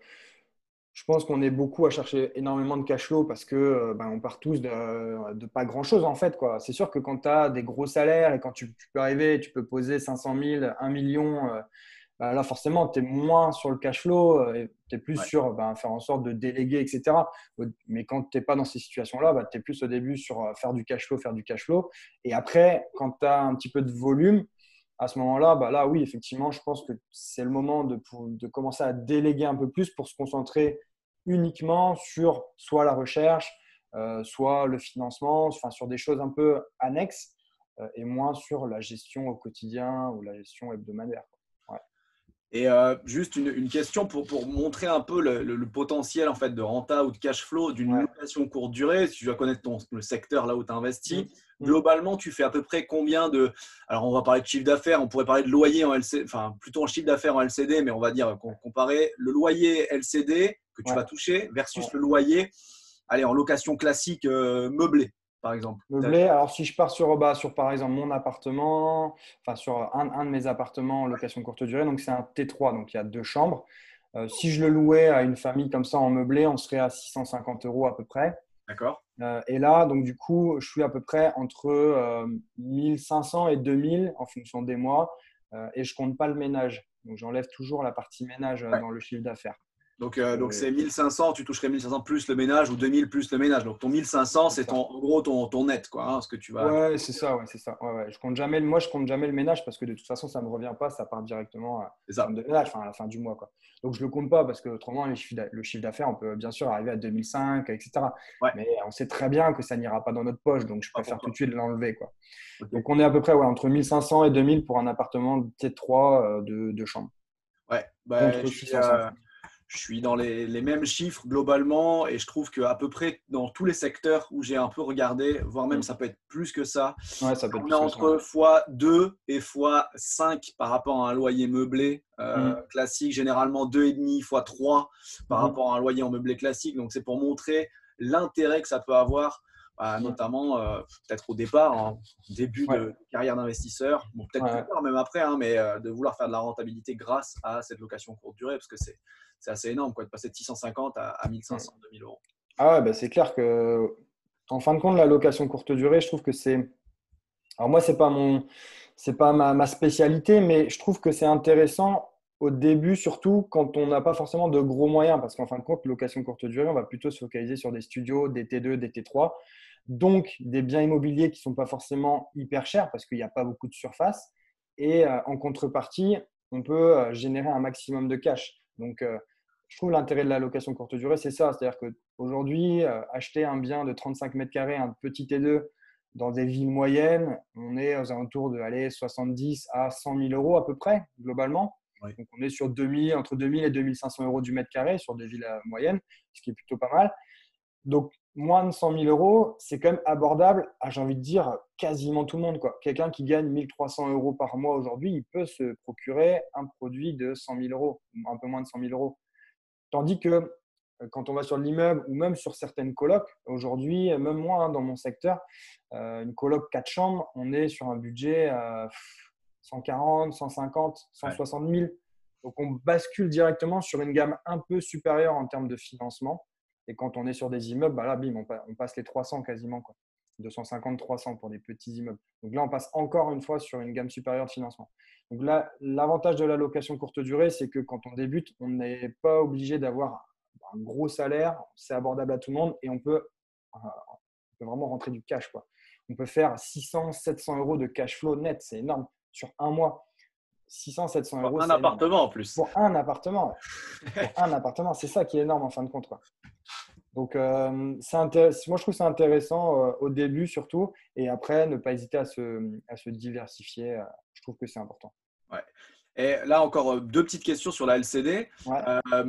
je pense qu'on est beaucoup à chercher énormément de cash flow parce que ben, on part tous de pas grand-chose en fait, quoi. C'est sûr que quand tu as des gros salaires et quand tu peux arriver, tu peux poser 500 000, 1 million, ben là forcément, tu es moins sur le cash flow, tu es plus Ouais. sur ben, faire en sorte de déléguer, etc. Mais quand tu n'es pas dans ces situations-là, ben, tu es plus au début sur faire du cash flow, faire du cash flow. Et après, quand tu as un petit peu de volume, à ce moment-là, bah là, oui, effectivement, je pense que c'est le moment de commencer à déléguer un peu plus pour se concentrer uniquement sur soit la recherche, soit le financement, enfin sur des choses un peu annexes et moins sur la gestion au quotidien ou la gestion hebdomadaire. Ouais. Et juste une question pour montrer un peu le potentiel en fait, de renta ou de cash flow d'une Ouais. location courte durée. Si tu dois connaître le secteur là où tu investis, Mm. Mm. globalement, tu fais à peu près combien de… Alors, on va parler de chiffre d'affaires, on pourrait parler de loyer en LCD, enfin plutôt en chiffre d'affaires en LCD, mais on va dire comparer le loyer LCD que tu Ouais. vas toucher Ouais. versus le loyer, allez, en location classique meublé, par exemple. Meublé, alors si je pars sur par exemple mon appartement, enfin sur un de mes appartements en location courte durée, donc c'est un T3, donc il y a deux chambres. Si je le louais à une famille comme ça en meublé, on serait à 650 euros à peu près. D'accord? Et là, donc du coup, je suis à peu près entre 1500 et 2000 en fonction des mois, et je compte pas le ménage. Donc j'enlève toujours la partie ménage dans le chiffre d'affaires. Donc c'est 1500, tu toucherais 1500 plus le ménage ou 2000 plus le ménage. Donc ton 1500, C'est c'est ça. en gros ton net, quoi, hein, ce que tu vas. Ouais, c'est ça, ouais, c'est ça. Ouais, ouais. Moi, je compte jamais le ménage parce que de toute façon, ça me revient pas, ça part directement à C'est femme ça. de ménage, enfin à la fin du mois, quoi. Donc je le compte pas parce que autrement, le chiffre d'affaires, on peut bien sûr arriver à 2005, etc. Ouais, Mais on sait très bien que ça n'ira pas dans notre poche, donc je pas pour préfère tout toi. de suite l'enlever, quoi. Ok. Donc on est à peu près ouais, entre 1500 et 2000 pour un appartement de T3 de chambre, Ouais, bah, contre 650. je suis dans les mêmes chiffres globalement et je trouve qu'à peu près dans tous les secteurs où j'ai un peu regardé, voire même Mm. ça peut être plus que ça, Ouais, ça peut être on est plus que ça. Ouais. entre x2 et x5 par rapport à un loyer meublé Mm. classique, généralement 2,5 x3 par Mhm. rapport à un loyer en meublé classique. Donc c'est pour montrer l'intérêt que ça peut avoir, Mm. notamment peut-être au départ, en début Ouais. de carrière d'investisseur, bon, peut-être Ouais, plus ouais. tard, même après, hein, mais de vouloir faire de la rentabilité grâce à cette location courte durée, parce que c'est assez énorme quoi, de passer de 650 à Mm. 1500, 2000 euros. Ah ouais, bah, c'est clair que en fin de compte, la location courte durée, je trouve que c'est. Alors moi, c'est pas ma spécialité, mais je trouve que c'est intéressant au début, surtout quand on n'a pas forcément de gros moyens, parce qu'en fin de compte, location courte durée, on va plutôt se focaliser sur des studios, des T2, des T3, donc des biens immobiliers qui sont pas forcément hyper chers parce qu'il n'y a pas beaucoup de surface. Et en contrepartie, on peut générer un maximum de cash. Donc je trouve l'intérêt de la location courte durée, c'est ça. C'est-à-dire qu'aujourd'hui, acheter un bien de 35 mètres carrés, un petit T2, dans des villes moyennes, on est aux alentours de 70 à 100 000 euros à peu près, globalement. Oui. Donc, on est sur entre 2000 et 2500 euros du mètre carré sur des villes moyennes, ce qui est plutôt pas mal. Donc, moins de 100 000 euros, c'est quand même abordable à, j'ai envie de dire, quasiment tout le monde, quoi. Quelqu'un qui gagne 1300 euros par mois aujourd'hui, il peut se procurer un produit de 100 000 euros, un peu moins de 100 000 euros. Tandis que quand on va sur l'immeuble ou même sur certaines colocs, aujourd'hui, même moi, hein, dans mon secteur, une coloc 4 chambres, on est sur un budget 140, 150, 160 000. Donc, on bascule directement sur une gamme un peu supérieure en termes de financement. Et quand on est sur des immeubles, bah là, bim, on passe les 300 quasiment, quoi. 250, 300 pour des petits immeubles. Donc là, on passe encore une fois sur une gamme supérieure de financement. Donc là, l'avantage de la location courte durée, c'est que quand on débute, on n'est pas obligé d'avoir un gros salaire, c'est abordable à tout le monde et on peut vraiment rentrer du cash, quoi. On peut faire 600, 700 euros de cash flow net, c'est énorme sur un mois. 600, 700 euros, Un c'est énorme. appartement en plus. Pour un appartement, pour un appartement, c'est ça qui est énorme en fin de compte, quoi. Donc, moi, je trouve ça intéressant au début surtout, et après, ne pas hésiter à se diversifier. Je trouve que c'est important. Ouais. Et là, encore deux petites questions sur la LCD. Ouais.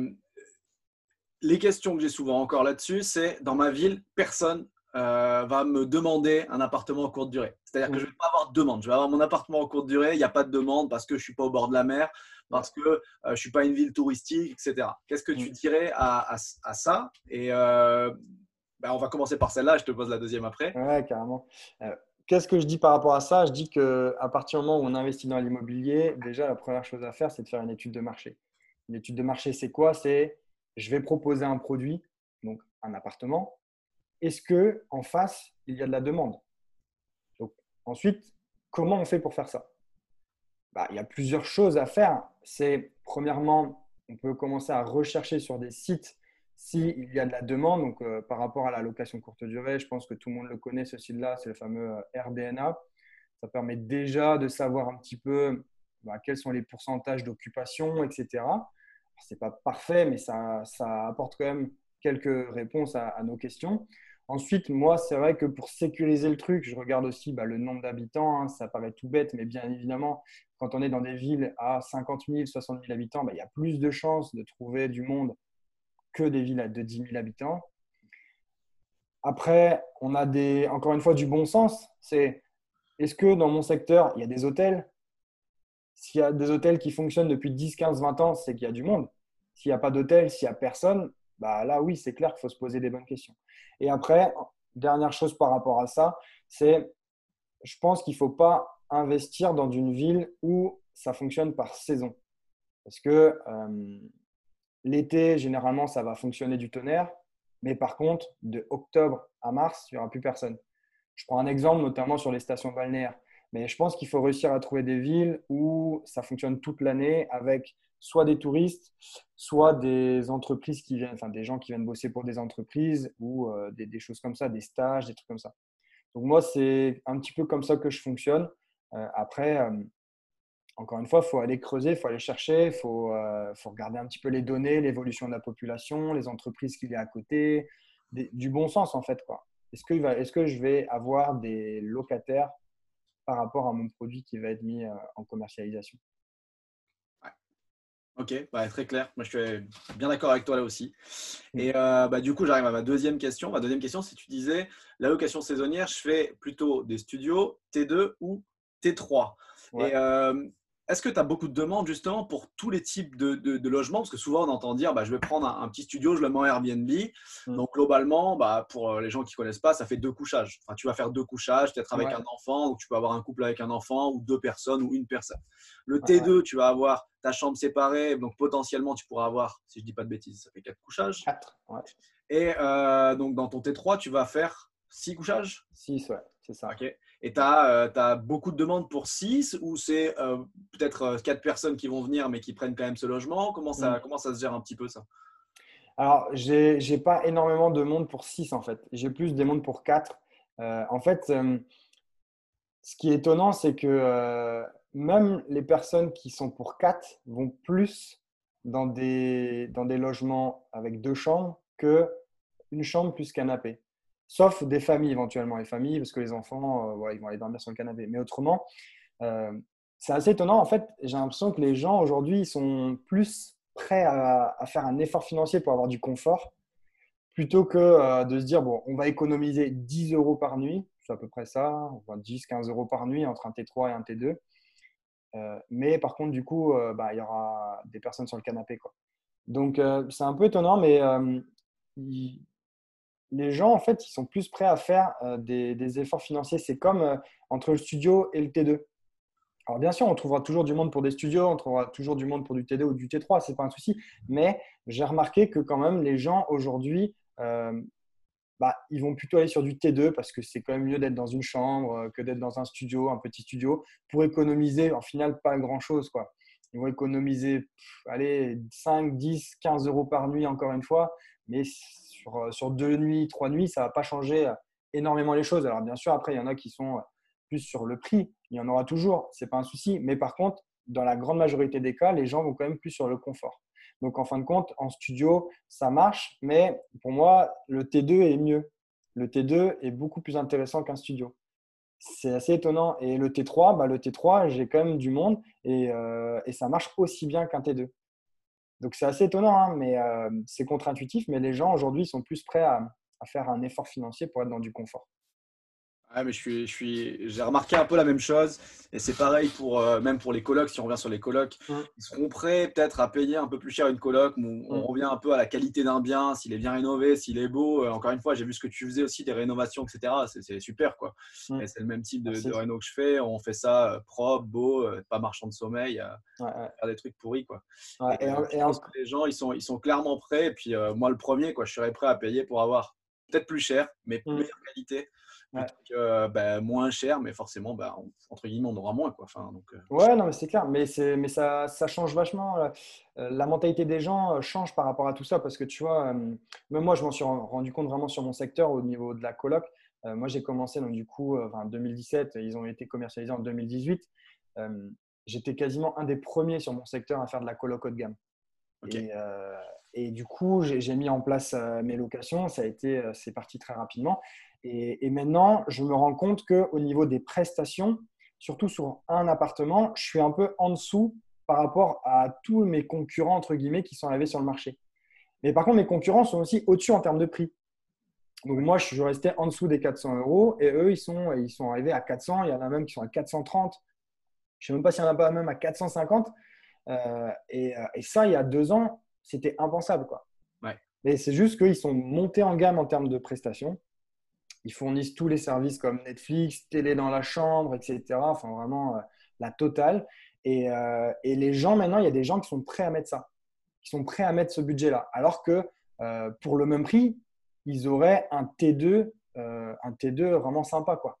Les questions que j'ai souvent encore là-dessus, c'est dans ma ville, personne va me demander un appartement en courte durée. C'est-à-dire que je ne vais pas avoir de demande. Je vais avoir mon appartement en courte durée, il n'y a pas de demande parce que je ne suis pas au bord de la mer, parce que je ne suis pas une ville touristique, etc. Qu'est-ce que tu dirais à ça? Et on va commencer par celle-là, je te pose la deuxième après. Ouais, carrément. Qu'est-ce que je dis par rapport à ça? Je dis qu'à partir du moment où on investit dans l'immobilier, déjà, la première chose à faire, c'est de faire une étude de marché. Une étude de marché, c'est quoi? C'est je vais proposer un produit, donc un appartement. Est-ce que en face, il y a de la demande? Donc, ensuite, comment on fait pour faire ça? Il y a plusieurs choses à faire. C'est premièrement, on peut commencer à rechercher sur des sites s'il y a de la demande. Donc, par rapport à la location courte durée, je pense que tout le monde le connaît, ce site-là, c'est le fameux Airbnb. Ça permet déjà de savoir un petit peu quels sont les pourcentages d'occupation, etc. Ce n'est pas parfait, mais ça apporte quand même quelques réponses à nos questions. Ensuite, moi, c'est vrai que pour sécuriser le truc, je regarde aussi le nombre d'habitants, hein. Ça paraît tout bête, mais bien évidemment, quand on est dans des villes à 50 000, 60 000 habitants, il y a plus de chances de trouver du monde que des villes de 10 000 habitants. Après, on a encore une fois du bon sens. Est-ce que dans mon secteur, il y a des hôtels? S'il y a des hôtels qui fonctionnent depuis 10, 15, 20 ans, c'est qu'il y a du monde. S'il n'y a pas d'hôtel, s'il n'y a personne, là, oui, c'est clair qu'il faut se poser des bonnes questions. Et après, dernière chose par rapport à ça, c'est je pense qu'il ne faut pas investir dans une ville où ça fonctionne par saison. Parce que l'été, généralement, ça va fonctionner du tonnerre. Mais par contre, de octobre à mars, il n'y aura plus personne. Je prends un exemple, notamment sur les stations balnéaires. Mais je pense qu'il faut réussir à trouver des villes où ça fonctionne toute l'année avec soit des touristes, soit des entreprises qui viennent, enfin des gens qui viennent bosser pour des entreprises ou des choses comme ça, des stages, des trucs comme ça. Donc moi, c'est un petit peu comme ça que je fonctionne. Après, encore une fois, il faut aller creuser, il faut aller chercher, faut regarder un petit peu les données, l'évolution de la population, les entreprises qu'il y a à côté, du bon sens en fait, quoi. Est-ce que je vais avoir des locataires par rapport à mon produit qui va être mis en commercialisation? Ouais. Ok, très clair. Moi, je suis bien d'accord avec toi là aussi. Et du coup, j'arrive à ma deuxième question. Ma deuxième question, c'est tu disais, la location saisonnière, je fais plutôt des studios T2 ou T3. Ouais. Et est-ce que tu as beaucoup de demandes justement pour tous les types de logements? Parce que souvent, on entend dire, je vais prendre un petit studio, je le mets en Airbnb. Donc, globalement, pour les gens qui ne connaissent pas, ça fait deux couchages. Enfin, tu vas faire deux couchages, peut-être avec Ouais. un enfant, ou tu peux avoir un couple avec un enfant, ou deux personnes, ou une personne. Le Ouais, ouais. T2, tu vas avoir ta chambre séparée. Donc, potentiellement, tu pourras avoir, si je ne dis pas de bêtises, ça fait quatre couchages. 4. Ouais. Et donc, dans ton T3, tu vas faire 6 couchages? 6, ouais, c'est ça. Ok. Et tu as beaucoup de demandes pour 6 ou c'est peut-être 4 personnes qui vont venir mais qui prennent quand même ce logement? Comment ça se gère un petit peu ça? Alors, j'ai pas énormément de monde pour 6 en fait. J'ai plus des mondes pour 4. En fait, ce qui est étonnant, c'est que même les personnes qui sont pour 4 vont plus dans des logements avec 2 chambres que une chambre plus canapé. Sauf des familles éventuellement, les familles, parce que les enfants, ouais, ils vont aller dormir sur le canapé. Mais autrement, euh, c'est assez étonnant. En fait, j'ai l'impression que les gens aujourd'hui, ils sont plus prêts à faire un effort financier pour avoir du confort plutôt que de se dire, bon, on va économiser 10 euros par nuit, c'est à peu près ça, enfin 10, 15 euros par nuit entre un T3 et un T2. Mais par contre, du coup, bah, il y aura des personnes sur le canapé, quoi. Donc, c'est un peu étonnant, mais ils- les gens, en fait, ils sont plus prêts à faire des efforts financiers. C'est comme entre le studio et le T2. Alors, bien sûr, on trouvera toujours du monde pour des studios, on trouvera toujours du monde pour du T2 ou du T3, c'est pas un souci. Mais j'ai remarqué que quand même, les gens aujourd'hui, bah, ils vont plutôt aller sur du T2 parce que c'est quand même mieux d'être dans une chambre que d'être dans un studio, un petit studio, pour économiser en final pas grand-chose, quoi. Ils vont économiser allez, 5, 10, 15 euros par nuit encore une fois, mais sur 2 nuits, 3 nuits, ça ne va pas changer énormément les choses. Alors bien sûr, après, il y en a qui sont plus sur le prix, il y en aura toujours, ce n'est pas un souci, mais par contre, dans la grande majorité des cas, les gens vont quand même plus sur le confort. Donc, en fin de compte, en studio, ça marche, mais pour moi, le T2 est mieux. Le T2 est beaucoup plus intéressant qu'un studio. C'est assez étonnant. Et le T3, j'ai quand même du monde et ça marche aussi bien qu'un T2. Donc, c'est assez étonnant, hein, mais c'est contre-intuitif. Mais les gens, aujourd'hui, sont plus prêts à faire un effort financier pour être dans du confort. Ouais, mais j'ai remarqué un peu la même chose. Et c'est pareil pour, même pour les colocs. Si on revient sur les colocs, Hum, ils seront prêts peut-être à payer un peu plus cher une coloc. Mais on hum. revient un peu à la qualité d'un bien, s'il est bien rénové, s'il est beau. Encore une fois, j'ai vu ce que tu faisais aussi, des rénovations, etc. C'est super, quoi. Et c'est le même type de Merci. réno que je fais. On fait ça propre, beau, pas marchand de sommeil, Ouais, ouais. faire des trucs pourris, quoi. Ouais, Et je et pense que les gens, ils sont clairement prêts. Et puis, moi, le premier, quoi, je serais prêt à payer pour avoir peut-être plus cher, mais hum, meilleure qualité ouais. plutôt que bah, moins cher, mais forcément, bah, entre guillemets, on aura moins, quoi. Enfin, donc, Ouais, non, mais c'est clair. Mais ça change vachement. La mentalité des gens change par rapport à tout ça parce que tu vois, même moi, je m'en suis rendu compte vraiment sur mon secteur au niveau de la coloc. Moi, j'ai commencé donc du coup, enfin, 2017, ils ont été commercialisés en 2018. Euh, J'étais quasiment un des premiers sur mon secteur à faire de la coloc haut de gamme. ok. Et, et du coup, j'ai mis en place mes locations. C'est parti très rapidement. Et maintenant, je me rends compte qu'au niveau des prestations, surtout sur un appartement, je suis un peu en dessous par rapport à tous mes concurrents, entre guillemets, qui sont arrivés sur le marché. Mais par contre, mes concurrents sont aussi au-dessus en termes de prix. Donc Ouais. moi, je suis resté en dessous des 400 euros et eux, ils sont arrivés à 400. Il y en a même qui sont à 430. Je ne sais même pas s'il y en a pas même à 450. Et ça, il y a 2 ans, c'était impensable, quoi. Ouais. Mais c'est juste qu'ils sont montés en gamme en termes de prestations. Ils fournissent tous les services comme Netflix, télé dans la chambre, etc. Enfin, vraiment la totale. Et les gens, maintenant, il y a des gens qui sont prêts à mettre ça, qui sont prêts à mettre ce budget-là. Alors que pour le même prix, ils auraient un T2 vraiment sympa, quoi.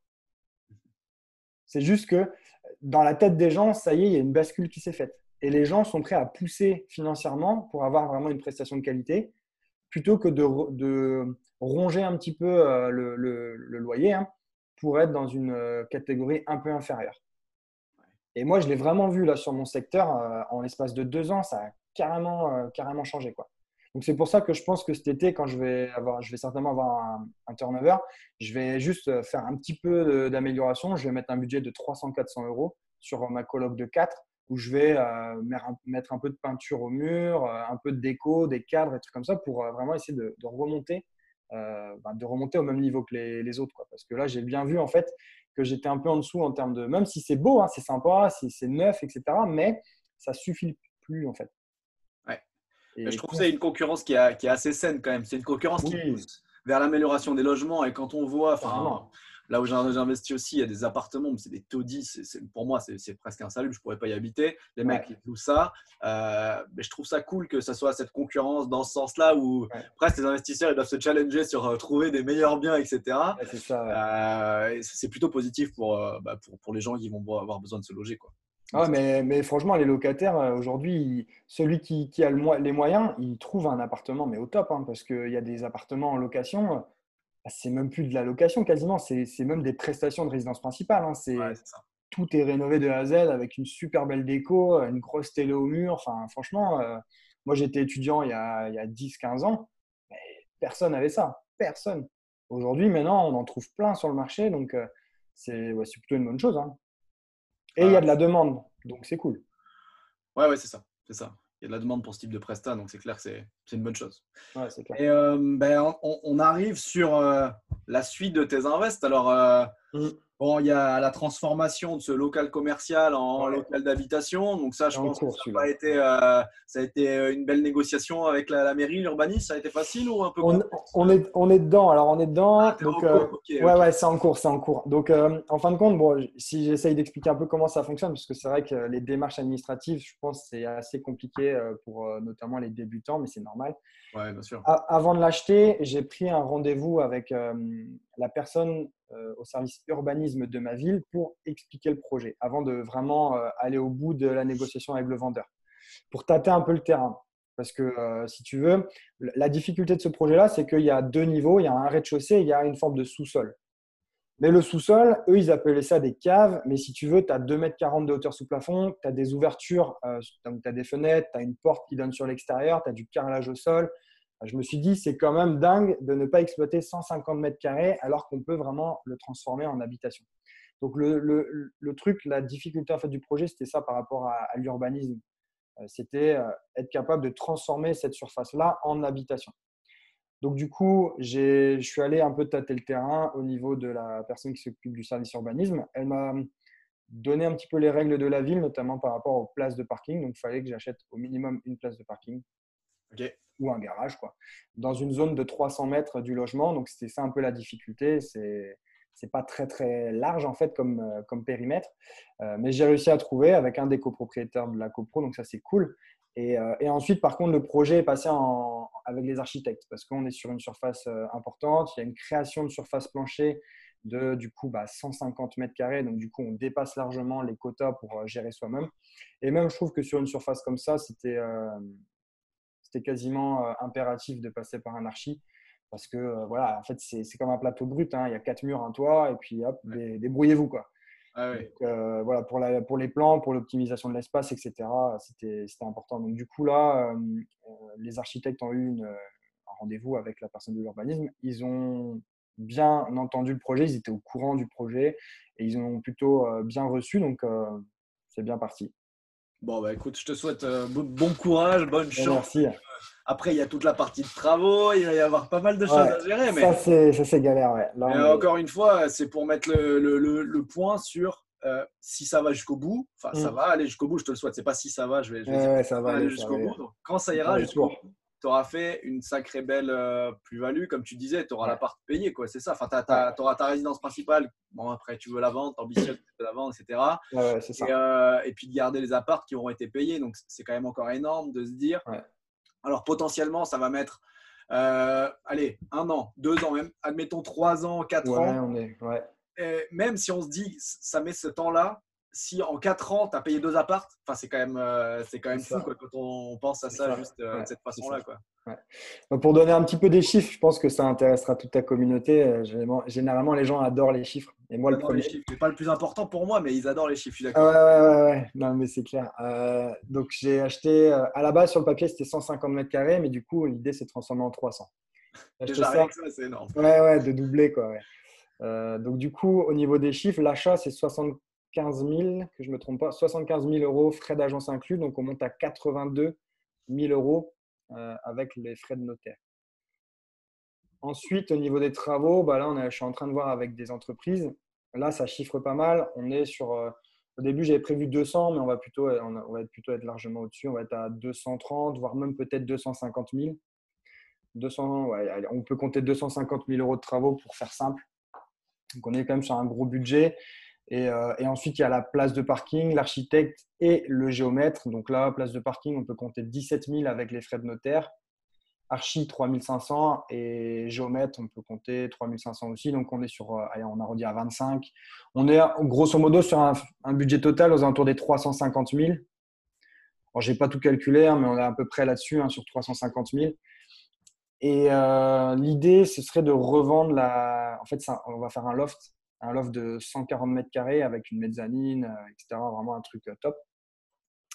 C'est juste que dans la tête des gens, ça y est, il y a une bascule qui s'est faite. Et les gens sont prêts à pousser financièrement pour avoir vraiment une prestation de qualité plutôt que de ronger un petit peu le loyer, hein, pour être dans une catégorie un peu inférieure. Et moi, je l'ai vraiment vu là sur mon secteur, en l'espace de 2 ans, ça a carrément changé, quoi. Donc c'est pour ça que je pense que cet été, quand je vais certainement avoir un turnover, je vais juste faire un petit peu d'amélioration. Je vais mettre un budget de 300-400 euros sur ma coloc de 4, où je vais mettre un peu de peinture au mur, un peu de déco, des cadres, et trucs comme ça, pour vraiment essayer de remonter au même niveau que les autres, quoi. Parce que là, j'ai bien vu en fait que j'étais un peu en dessous en termes de, même si c'est beau, hein, c'est sympa, c'est neuf, etc. Mais ça suffit plus en fait. Ouais. Mais je Et trouve que c'est une concurrence qui est assez saine quand même. C'est une concurrence qui oui, pousse vers l'amélioration des logements. Et quand on voit, enfin, carrément. là où j'ai investi aussi, il y a des appartements, mais c'est des taudis. Pour moi, c'est presque insalubre. Je ne pourrais pas y habiter. Les Ouais, mecs, ils louent ça. Mais je trouve ça cool que ça soit cette concurrence dans ce sens-là où ouais, presque les investisseurs ils doivent se challenger sur trouver des meilleurs biens, etc. ouais, c'est ça. Ouais. Et c'est plutôt positif pour les gens qui vont avoir besoin de se loger, quoi. Donc, Ah, mais franchement, les locataires, aujourd'hui, celui qui a les moyens, il trouve un appartement, mais au top, hein, parce qu'il y a des appartements en location, c'est même plus de la location quasiment, c'est même des prestations de résidence principale, hein. ouais, c'est ça. Tout est rénové de A à Z avec une super belle déco, une grosse télé au mur. Enfin, franchement, Moi, j'étais étudiant il y a 10-15 ans. Mais personne n'avait ça. Personne. Aujourd'hui, maintenant, on en trouve plein sur le marché. Donc, c'est plutôt une bonne chose, hein. Et il y a Ah, de la demande. Donc, c'est cool. ouais, c'est ça. C'est ça. Il y a de la demande pour ce type de prestat, donc c'est clair que c'est une bonne chose. Ouais, c'est clair. Et ben, on arrive sur la suite de tes invests. Alors, Mm. bon, il y a la transformation de ce local commercial en Ouais, local d'habitation. Donc ça, c'est je en pense que cours, ça n'a pas celui-là. été, ça a été une belle négociation avec la mairie, l'urbanisme. Ça a été facile ou un peu On, complexe? on est dedans. Alors, on est Ah, dedans. t'es Donc, en cours. Ok, ouais, ok. ouais, c'est en cours, c'est en cours. Donc, en fin de compte, bon, si j'essaye d'expliquer un peu comment ça fonctionne, parce que c'est vrai que les démarches administratives, je pense, c'est assez compliqué pour notamment les débutants, mais c'est normal. Ouais, bien sûr. Avant de l'acheter, j'ai pris un rendez-vous avec la personne au service urbanisme de ma ville pour expliquer le projet, avant de vraiment aller au bout de la négociation avec le vendeur, pour tâter un peu le terrain. Parce que si tu veux, la difficulté de ce projet-là, c'est qu'il y a deux niveaux, il y a un rez-de-chaussée et il y a une forme de sous-sol. Mais le sous-sol, eux, ils appelaient ça des caves. Mais si tu veux, tu as 2,40 m de hauteur sous plafond, tu as des ouvertures, tu as des fenêtres, tu as une porte qui donne sur l'extérieur, tu as du carrelage au sol. Je me suis dit, c'est quand même dingue de ne pas exploiter 150 mètres carrés alors qu'on peut vraiment le transformer en habitation. Donc, le truc, la difficulté en fait, du projet, c'était ça par rapport à l'urbanisme. C'était être capable de transformer cette surface-là en habitation. Donc, du coup, je suis allé un peu tâter le terrain au niveau de la personne qui s'occupe du service urbanisme. Elle m'a donné un petit peu les règles de la ville, notamment par rapport aux places de parking. Donc, il fallait que j'achète au minimum une place de parking Ok. ou un garage, quoi, dans une zone de 300 mètres du logement. Donc, c'était ça un peu la difficulté. C'est pas très, très large, en fait, comme périmètre. Mais j'ai réussi à trouver avec un des copropriétaires de la copro. Donc, ça, c'est cool. Et ensuite, par contre, le projet est passé avec les architectes parce qu'on est sur une surface importante. Il y a une création de surface plancher de, du coup, 150 mètres carrés. Donc, du coup, on dépasse largement les quotas pour gérer soi-même. Et même, je trouve que sur une surface comme ça, c'était quasiment impératif de passer par un archi parce que voilà, en fait, c'est comme un plateau brut, hein. Il y a quatre murs, un toit, et puis hop, Ouais. débrouillez-vous, quoi. Ah Donc ouais. voilà, pour les plans, pour l'optimisation de l'espace, etc., c'était important. Donc du coup, là, les architectes ont eu un rendez-vous avec la personne de l'urbanisme. Ils ont bien entendu le projet, ils étaient au courant du projet et ils ont plutôt bien reçu. Donc, c'est bien parti. Bon, bah écoute, je te souhaite bon courage, bonne Et chance. merci. Après, il y a toute la partie de travaux, il va y avoir pas mal de choses Ouais, à gérer, ça c'est galère. Ouais. Là, mais on est. encore une fois, c'est pour mettre le point sur si ça va jusqu'au bout. Enfin, ça va aller jusqu'au bout, je te le souhaite. C'est pas si ça va, je vais dire Ouais, ça va aller ça va jusqu'au aller. bout. Donc, quand ça On faire ira le jusqu'au tour. bout, tu auras fait une sacrée belle plus-value. Comme tu disais, tu auras Ouais, l'appart payé, quoi. C'est ça. Enfin, ouais, tu auras ta résidence principale. Bon, après, tu veux la vendre, tu ambitionnes de la vendre, etc. ouais, c'est ça. Et puis de garder les apparts qui auront été payés. Donc, c'est quand même encore énorme de se dire. Ouais, Alors, potentiellement, ça va mettre, allez, 1 an, 2 ans, même, admettons 3 ans, 4 ans. ouais, on est. Ouais, Et même si on se dit ça met ce temps-là, si en 4 ans, tu as payé 2 apparts, enfin, c'est quand c'est même fou ça. quoi, quand on pense à C'est ça ça. juste de Ouais, cette c'est ça. façon-là. Quoi. Ouais. Donc, pour donner un petit peu des chiffres, je pense que ça intéressera toute ta communauté. Généralement, les gens adorent les chiffres. Et moi, Ils le adorent les premier. chiffres. C'est pas le plus important pour moi, mais ils adorent les chiffres, je suis Ah ouais, d'accord. ouais, ouais, ouais. Non, mais c'est clair. Donc, j'ai acheté, à la base, sur le papier, c'était 150 mètres carrés, mais du coup, l'idée, c'est de transformer en 300. J'ai acheté Déjà, rien ça. que ça, c'est énorme. Ouais, ouais, de doubler, quoi. Ouais. Donc, du coup, au niveau des chiffres, l'achat, c'est 75 000, que je ne me trompe pas, 75 000 euros, frais d'agence inclus. Donc, on monte à 82 000 euros avec les frais de notaire. Ensuite, au niveau des travaux, là, je suis en train de voir avec des entreprises. Là, ça chiffre pas mal. On est sur. Au début, j'avais prévu 200, mais on va plutôt être largement au-dessus. On va être à 230, voire même peut-être 250 000. 200, ouais, allez, on peut compter 250 000 euros de travaux pour faire simple. Donc, on est quand même sur un gros budget. Et ensuite, il y a la place de parking, l'architecte et le géomètre. Donc là, place de parking, on peut compter 17 000 avec les frais de notaire. Archi 3500 et géomètre, on peut compter 3500 aussi. Donc, on est sur, allez, on arrondit à 25. On est grosso modo sur un budget total aux alentours des 350 000. Alors, je n'ai pas tout calculé, hein, mais on est à peu près là-dessus, hein, sur 350 000. Et l'idée, ce serait de revendre En fait, on va faire un loft de 140 mètres carrés avec une mezzanine, etc. Vraiment un truc top.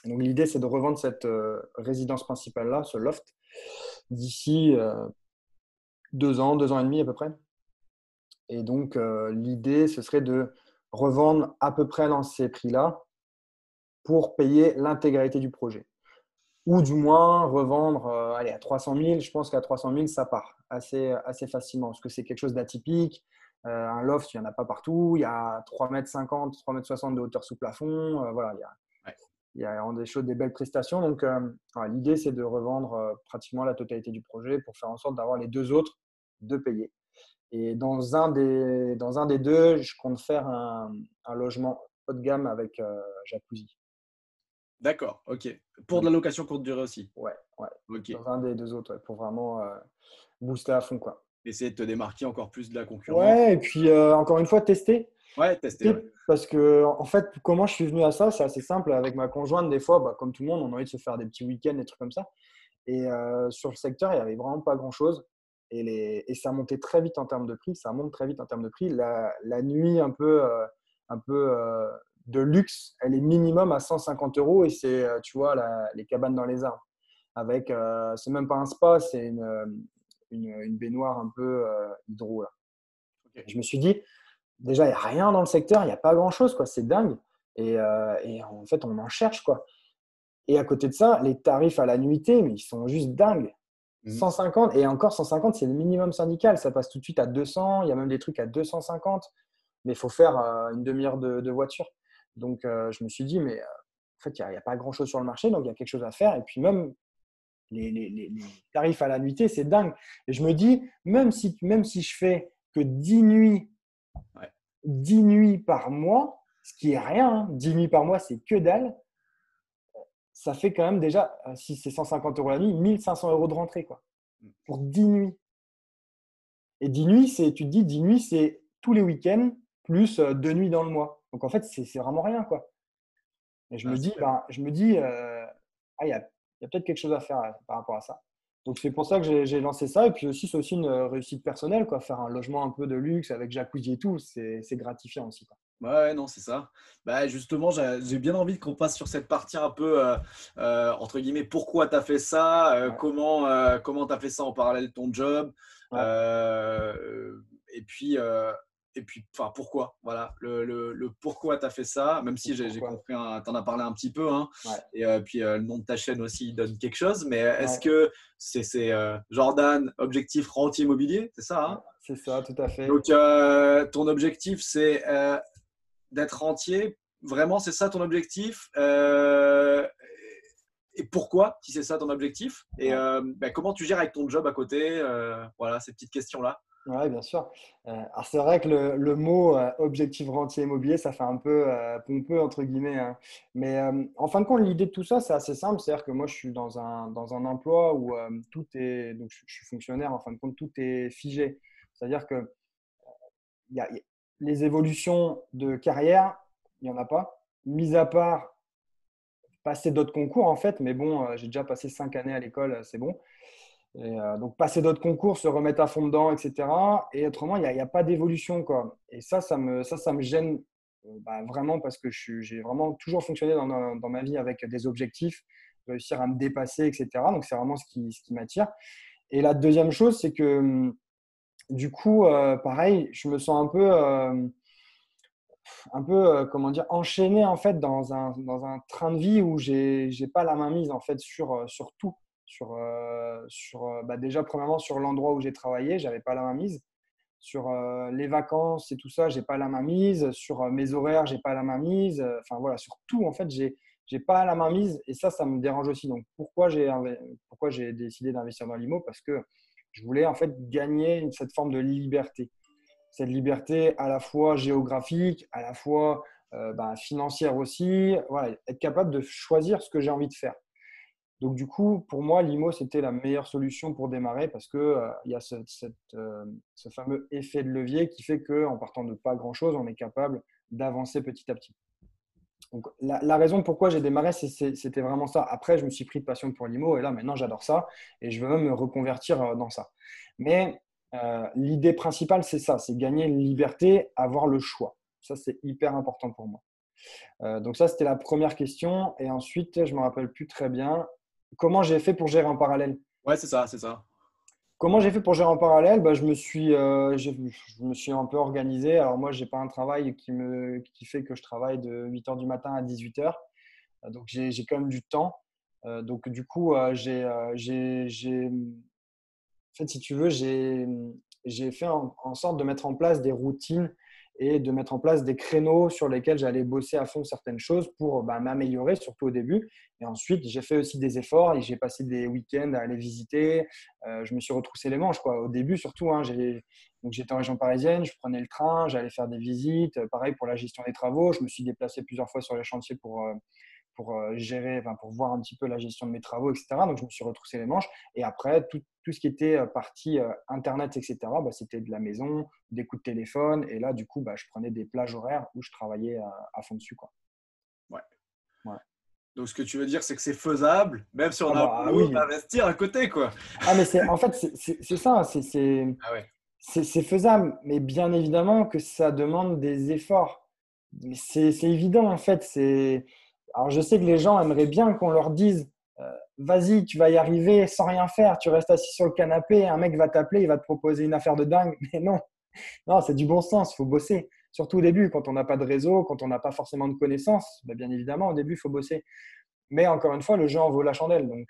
Donc, l'idée, c'est de revendre cette résidence principale-là, ce loft, d'ici 2 ans et demi à peu près. Et donc, l'idée, ce serait de revendre à peu près dans ces prix-là pour payer l'intégralité du projet. Ou du moins revendre allez, à 300 000. Je pense qu'à 300 000, ça part assez facilement parce que c'est quelque chose d'atypique. Un loft, il n'y en a pas partout. Il y a 3,50 m, 3,60 m de hauteur sous plafond. Voilà, Ouais. il y a des choses, des belles prestations. Donc, voilà, l'idée, c'est de revendre pratiquement la totalité du projet pour faire en sorte d'avoir les deux autres de payer. Et dans un des deux, je compte faire un logement haut de gamme avec jacuzzi. D'accord, ok. Pour de Donc, la location courte durée aussi. ouais, ouais. Ok. Dans un des deux autres, ouais, pour vraiment booster à fond, quoi. Essayer de te démarquer encore plus de la concurrence. Ouais, et puis encore une fois, tester. Ouais, tester, ouais. Parce que, en fait, comment je suis venu à ça, c'est assez simple. Avec ma conjointe, des fois, comme tout le monde, on a envie de se faire des petits week-ends, des trucs comme ça. Et sur le secteur, il n'y avait vraiment pas grand-chose. Et ça montait très vite en termes de prix. Ça monte très vite en termes de prix. La nuit un peu de luxe, elle est minimum à 150 euros. Et c'est, tu vois, les cabanes dans les arbres. Avec, c'est même pas un spa, c'est une baignoire un peu hydro, là. Ok. Je me suis dit, déjà, il n'y a rien dans le secteur, il n'y a pas grand-chose, quoi. C'est dingue. Et en fait, on en cherche, quoi. Et à côté de ça, les tarifs à la nuitée, mais ils sont juste dingues. Mhm. 150, et encore 150, c'est le minimum syndical. Ça passe tout de suite à 200. Il y a même des trucs à 250. Mais il faut faire une demi-heure de voiture. Donc, je me suis dit, mais en fait, il n'y a pas grand-chose sur le marché, donc il y a quelque chose à faire. Et puis, même les tarifs à la nuitée, c'est dingue. Et je me dis, même si je fais que 10 nuits, Ouais. 10 nuits par mois, ce qui est rien, hein, 10 nuits par mois, c'est que dalle, ça fait quand même déjà, si c'est 150 euros la nuit, 1500 euros de rentrée, quoi, pour 10 nuits. Et 10 nuits, tu te dis, 10 nuits, c'est tous les week-ends plus 2 nuits dans le mois. Donc en fait, c'est vraiment rien, quoi. Et je Ah, me c'est dis, clair. il y a peut-être quelque chose à faire par rapport à ça. Donc c'est pour ça que j'ai lancé ça. Et puis aussi, c'est aussi une réussite personnelle, quoi. Faire un logement un peu de luxe avec jacuzzi et tout, c'est gratifiant aussi, quoi. Ouais, non, c'est ça. Bah, justement, j'ai bien envie qu'on passe sur cette partie un peu, entre guillemets, pourquoi tu as fait ça, Ouais, comment tu as fait ça en parallèle de ton job, ouais, et puis, enfin, pourquoi, voilà, le pourquoi tu as fait ça, même si j'ai pourquoi? compris, tu en as parlé un petit peu, hein, Ouais, et puis le nom de ta chaîne aussi il donne quelque chose, mais est-ce ouais, que c'est Jordan, objectif rentier immobilier, c'est ça, ouais, hein? c'est ça, tout à fait. Donc, ton objectif, c'est d'être entier. Vraiment, c'est ça ton objectif. Et pourquoi, si c'est ça ton objectif? Et Ouais. comment tu gères avec ton job à côté? Voilà, ces petites questions-là. Ouais, bien sûr. Alors c'est vrai que le mot objectif rentier immobilier, ça fait un peu pompeux, entre guillemets, hein. Mais en fin de compte, l'idée de tout ça, c'est assez simple. C'est-à-dire que moi, je suis dans un emploi où tout est. Donc, je suis fonctionnaire, en fin de compte, tout est figé. C'est-à-dire que les évolutions de carrière, il n'y en a pas. Mis à part passer d'autres concours, en fait. Mais bon, j'ai déjà passé 5 années à l'école, c'est bon. Et, donc, passer d'autres concours, se remettre à fond dedans, etc. Et autrement, il y a pas d'évolution, quoi. Et ça me gêne vraiment parce que j'ai vraiment toujours fonctionné dans ma vie avec des objectifs, réussir à me dépasser, etc. Donc, c'est vraiment ce qui m'attire. Et la deuxième chose, c'est que du coup, pareil, je me sens un peu, comment dire, enchaîné en fait dans un train de vie où j'ai pas la main mise en fait sur tout, déjà premièrement sur l'endroit où j'ai travaillé, j'avais pas la main mise, sur les vacances et tout ça, j'ai pas la main mise, sur mes horaires, j'ai pas la main mise, enfin voilà, sur tout en fait, j'ai pas la main mise et ça me dérange aussi. Donc pourquoi j'ai décidé d'investir dans l'IMO? Parce que je voulais en fait gagner cette forme de liberté, cette liberté à la fois géographique, à la fois financière aussi, voilà, être capable de choisir ce que j'ai envie de faire. Donc du coup, pour moi, l'IMO, c'était la meilleure solution pour démarrer parce qu'il y a ce fameux effet de levier qui fait qu'en partant de pas grand-chose, on est capable d'avancer petit à petit. Donc, la raison pourquoi j'ai démarré, c'était vraiment ça. Après, je me suis pris de passion pour l'IMO et là, maintenant, j'adore ça et je veux même me reconvertir dans ça. Mais l'idée principale, c'est ça, c'est gagner une liberté, avoir le choix. Ça, c'est hyper important pour moi. Donc ça, c'était la première question. Et ensuite, je ne me rappelle plus très bien. Comment j'ai fait pour gérer en parallèle? Ouais, c'est ça, c'est ça. Comment j'ai fait pour gérer en parallèle? Bah, je me suis un peu organisé. Alors moi, je n'ai pas un travail qui fait que je travaille de 8 heures du matin à 18 heures. Donc j'ai quand même du temps. Donc du coup, en fait, si tu veux, j'ai fait en sorte de mettre en place des routines et de mettre en place des créneaux sur lesquels j'allais bosser à fond certaines choses pour m'améliorer, surtout au début. Et ensuite, j'ai fait aussi des efforts et j'ai passé des week-ends à aller visiter. Je me suis retroussé les manches, quoi. Au début, surtout, hein, donc j'étais en région parisienne, je prenais le train, j'allais faire des visites. Pareil pour la gestion des travaux, je me suis déplacé plusieurs fois sur les chantiers pour gérer, enfin, pour voir un petit peu la gestion de mes travaux, etc. Donc, je me suis retroussé les manches. Et après, tout ce qui était partie Internet, etc., c'était de la maison, des coups de téléphone. Et là, du coup, je prenais des plages horaires où je travaillais à fond dessus, quoi. Ouais. Ouais. Donc, ce que tu veux dire, c'est que c'est faisable, même si on Ah a un bah boulot, oui. d'investir à côté, quoi. Ah, mais en fait, c'est ça. Ah ouais. C'est faisable. Mais bien évidemment que ça demande des efforts. Mais c'est évident, en fait. Alors, je sais que les gens aimeraient bien qu'on leur dise vas-y, tu vas y arriver sans rien faire. Tu restes assis sur le canapé, un mec va t'appeler, il va te proposer une affaire de dingue. Mais non, non, c'est du bon sens, il faut bosser. Surtout au début, quand on n'a pas de réseau, quand on n'a pas forcément de connaissances, bien évidemment, au début, il faut bosser. Mais encore une fois, le jeu en vaut la chandelle. Donc,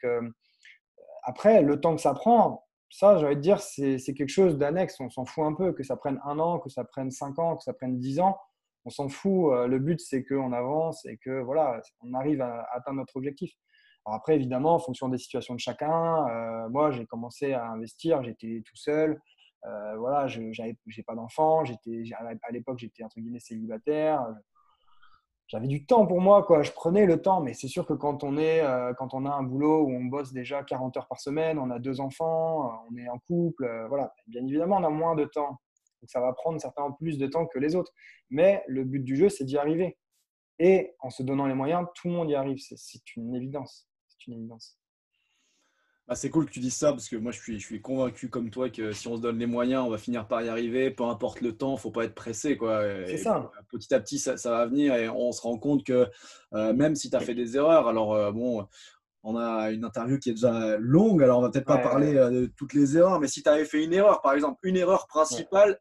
après, le temps que ça prend, ça, j'ai envie de dire, c'est quelque chose d'annexe. On s'en fout un peu, que ça prenne 1 an, que ça prenne 5 ans, que ça prenne 10 ans. On s'en fout. Le but, c'est qu'on avance et que voilà, on arrive à atteindre notre objectif. Alors après, évidemment, en fonction des situations de chacun, moi, j'ai commencé à investir, j'étais tout seul. Voilà, je n'ai pas d'enfant. À l'époque, j'étais entre guillemets célibataire. J'avais du temps pour moi, quoi. Je prenais le temps, mais c'est sûr que quand on a un boulot où on bosse déjà 40 heures par semaine, on a 2 enfants, on est en couple, voilà. Bien évidemment, on a moins de temps. Donc, ça va prendre certainement plus de temps que les autres. Mais le but du jeu, c'est d'y arriver. Et en se donnant les moyens, tout le monde y arrive. C'est une évidence. C'est une évidence. Bah, c'est cool que tu dises ça parce que moi je suis convaincu comme toi que si on se donne les moyens, on va finir par y arriver, peu importe le temps, faut pas être pressé quoi. C'est Et ça. petit à petit, ça va venir et on se rend compte que même si tu as fait des erreurs, alors bon, on a une interview qui est déjà longue, alors on va peut-être pas Ouais, parler de toutes les erreurs, mais si tu avais fait une erreur, par exemple, une erreur ouais. principale,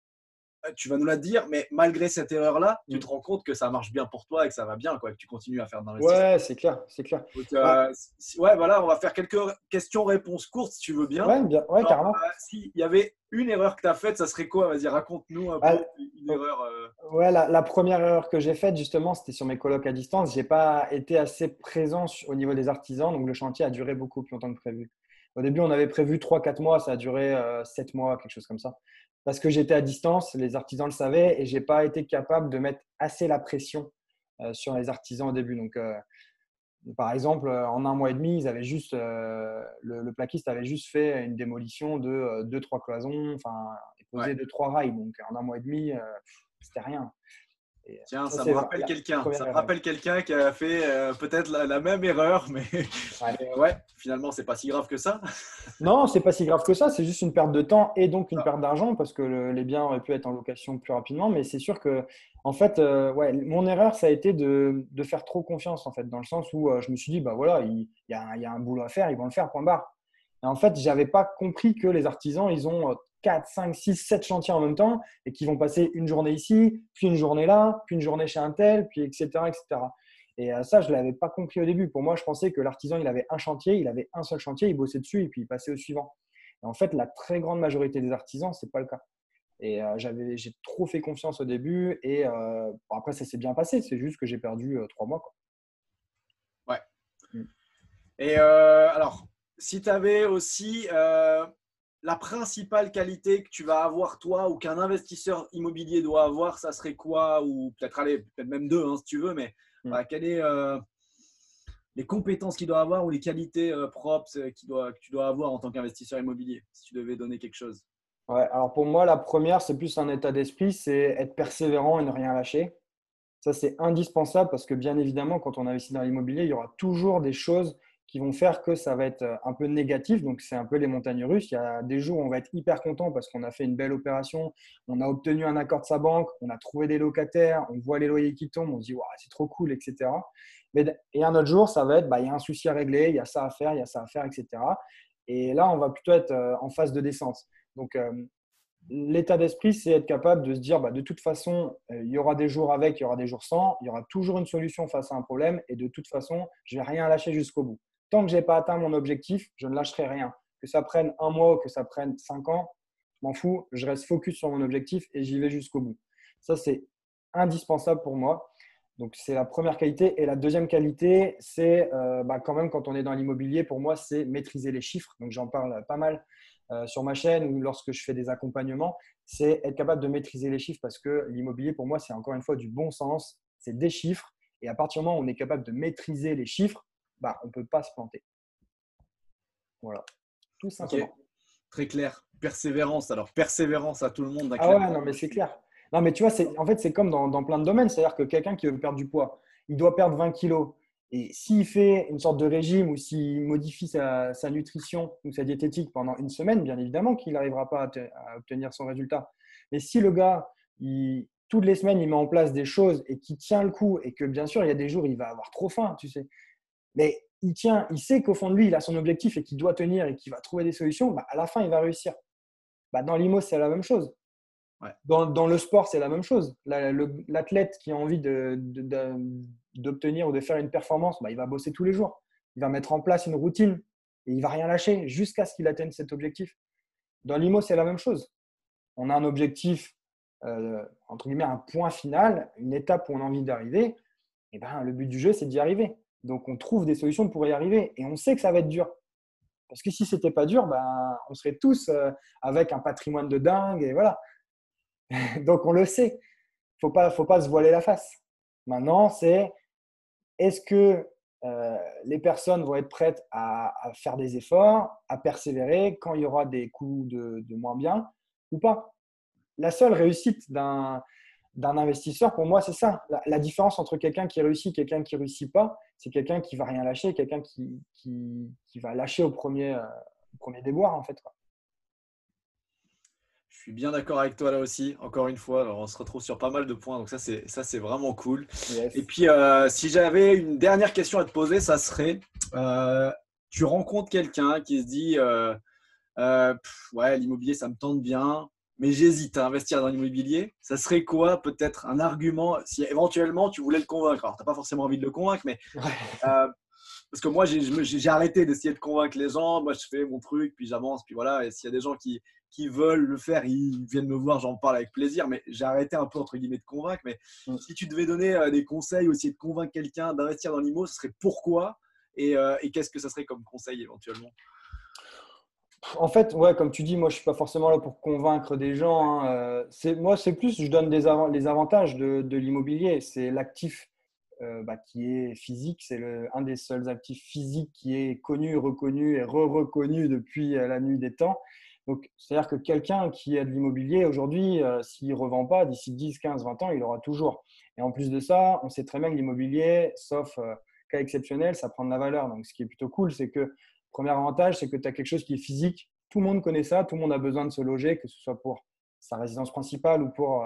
tu vas nous la dire, mais malgré cette erreur-là, tu te Mm. rends compte que ça marche bien pour toi et que ça va bien, quoi, que tu continues à faire de l'investissement. Ouais, c'est clair, c'est clair. Donc, Bah, ouais, voilà, on va faire quelques questions-réponses courtes si tu veux bien. ouais, bien, ouais, Genre, carrément. s'il y avait une erreur que tu as faite, ça serait quoi? Vas-y, raconte-nous un peu Bah, une erreur. ouais, la première erreur que j'ai faite, justement, c'était sur mes colocs à distance. Je n'ai pas été assez présent au niveau des artisans, donc le chantier a duré beaucoup plus longtemps que prévu. Au début, on avait prévu 3 4 mois, ça a duré 7 mois, quelque chose comme ça. Parce que j'étais à distance, les artisans le savaient et je n'ai pas été capable de mettre assez la pression sur les artisans au début. Donc, par exemple, en 1 mois et demi, le plaquiste avait juste fait une démolition de 2 3 cloisons, enfin, et Ouais. posé 2 3 rails. Donc, en 1 mois et demi, c'était rien. Et Tiens, ça, ça me c'est rappelle la quelqu'un. Ça première me erreur. rappelle quelqu'un qui a fait peut-être la même erreur, mais, Ouais. mais ouais, finalement, c'est pas si grave que ça. Non, c'est pas si grave que ça. C'est juste une perte de temps et donc une Ah, perte d'argent parce que les biens auraient pu être en location plus rapidement. Mais c'est sûr que, en fait, ouais, mon erreur, ça a été de faire trop confiance, en fait, dans le sens où je me suis dit, bah voilà, il y a un boulot à faire, ils vont le faire, point barre. Et en fait, j'avais pas compris que les artisans, ils ont 4, 5, 6, 7 chantiers en même temps et qu'ils vont passer une journée ici, puis une journée là, puis une journée chez un tel, puis etc., etc. Et ça, je ne l'avais pas compris au début. Pour moi, je pensais que l'artisan, il avait un chantier, il avait un seul chantier, il bossait dessus et puis il passait au suivant. Et en fait, la très grande majorité des artisans, ce n'est pas le cas. Et j'ai trop fait confiance au début. Et bon, après, ça s'est bien passé. C'est juste que j'ai perdu 3 mois, quoi. ouais. Mm. Et alors, si tu avais aussi la principale qualité que tu vas avoir toi ou qu'un investisseur immobilier doit avoir, ça serait quoi? Ou peut-être aller, peut-être même deux, hein, si tu veux, mais Mm. voilà, quelles sont les compétences qu'il doit avoir ou les qualités propres que tu dois avoir en tant qu'investisseur immobilier, si tu devais donner quelque chose? Ouais, alors pour moi, la première, c'est plus un état d'esprit, c'est être persévérant et ne rien lâcher. Ça, c'est indispensable parce que bien évidemment, quand on investit dans l'immobilier, il y aura toujours des choses qui vont faire que ça va être un peu négatif. Donc, c'est un peu les montagnes russes. Il y a des jours où on va être hyper content parce qu'on a fait une belle opération, on a obtenu un accord de sa banque, on a trouvé des locataires, on voit les loyers qui tombent, on se dit, wow, c'est trop cool, etc. Et un autre jour, ça va être, il y a un souci à régler, il y a ça à faire, il y a ça à faire, etc. Et là, on va plutôt être en phase de descente. Donc, l'état d'esprit, c'est être capable de se dire, de toute façon, il y aura des jours avec, il y aura des jours sans, il y aura toujours une solution face à un problème et de toute façon, je ne vais rien lâcher jusqu'au bout. Tant que je n'ai pas atteint mon objectif, je ne lâcherai rien. Que ça prenne un mois ou que ça prenne 5 ans, je m'en fous, je reste focus sur mon objectif et j'y vais jusqu'au bout. Ça, c'est indispensable pour moi. Donc, c'est la première qualité. Et la deuxième qualité, c'est quand même quand on est dans l'immobilier, pour moi, c'est maîtriser les chiffres. Donc, j'en parle pas mal sur ma chaîne ou lorsque je fais des accompagnements, c'est être capable de maîtriser les chiffres parce que l'immobilier, pour moi, c'est encore une fois du bon sens, c'est des chiffres. Et à partir du moment où on est capable de maîtriser les chiffres, on ne peut pas se planter. Voilà, tout simplement. Ok, très clair. Persévérance. Alors, persévérance à tout le monde. Ah ouais, non, mais c'est clair. Non, mais tu vois, en fait, c'est comme dans plein de domaines. C'est-à-dire que quelqu'un qui veut perdre du poids, il doit perdre 20 kilos. Et s'il fait une sorte de régime ou s'il modifie sa nutrition ou sa diététique pendant une semaine, bien évidemment qu'il n'arrivera pas à obtenir son résultat. Mais si le gars, toutes les semaines, il met en place des choses et qu'il tient le coup et que bien sûr, il y a des jours, il va avoir trop faim, tu sais. Mais il tient, il sait qu'au fond de lui, il a son objectif et qu'il doit tenir et qu'il va trouver des solutions, à la fin, il va réussir. Dans l'IMO, c'est la même chose. Ouais. Dans le sport, c'est la même chose. L'athlète qui a envie d'obtenir ou de faire une performance, il va bosser tous les jours. Il va mettre en place une routine et il ne va rien lâcher jusqu'à ce qu'il atteigne cet objectif. Dans l'IMO, c'est la même chose. On a un objectif, entre guillemets, un point final, une étape où on a envie d'arriver. Et le but du jeu, c'est d'y arriver. Donc, on trouve des solutions pour y arriver. Et on sait que ça va être dur. Parce que si ce n'était pas dur, on serait tous avec un patrimoine de dingue. Et voilà. Donc, on le sait. Il ne faut pas se voiler la face. Maintenant, c'est est-ce que les personnes vont être prêtes à faire des efforts, à persévérer quand il y aura des coups de moins bien ou pas. La seule réussite d'un investisseur, pour moi, c'est ça. La différence entre quelqu'un qui réussit et quelqu'un qui ne réussit pas, c'est quelqu'un qui ne va rien lâcher, quelqu'un qui va lâcher au premier déboire, en fait. Je suis bien d'accord avec toi là aussi. Encore une fois, alors on se retrouve sur pas mal de points, donc ça c'est vraiment cool. Yes. Et puis si j'avais une dernière question à te poser, ça serait tu rencontres quelqu'un qui se dit ouais, l'immobilier ça me tente bien, mais j'hésite à investir dans l'immobilier. Ça serait quoi peut-être un argument si éventuellement tu voulais le convaincre? Alors tu n'as pas forcément envie de le convaincre, mais parce que moi j'ai arrêté d'essayer de convaincre les gens. Moi je fais mon truc, puis j'avance, puis voilà. Et s'il y a des gens qui veulent le faire, ils viennent me voir, j'en parle avec plaisir, mais j'ai arrêté un peu entre guillemets de convaincre. Mais si tu devais donner des conseils ou essayer de convaincre quelqu'un d'investir dans l'IMO, ce serait pourquoi et qu'est-ce que ça serait comme conseil éventuellement? En fait, ouais, comme tu dis, moi, je ne suis pas forcément là pour convaincre des gens, hein. Moi, c'est plus, je donne les avantages de l'immobilier. C'est l'actif qui est physique. C'est un des seuls actifs physiques qui est connu, reconnu et re-reconnu depuis la nuit des temps. Donc, c'est-à-dire que quelqu'un qui a de l'immobilier aujourd'hui, s'il ne revend pas, d'ici 10, 15, 20 ans, il aura toujours. Et en plus de ça, on sait très bien que l'immobilier, sauf cas exceptionnel, ça prend de la valeur. Donc, ce qui est plutôt cool, c'est que premier avantage, c'est que tu as quelque chose qui est physique. Tout le monde connaît ça, tout le monde a besoin de se loger, que ce soit pour sa résidence principale ou pour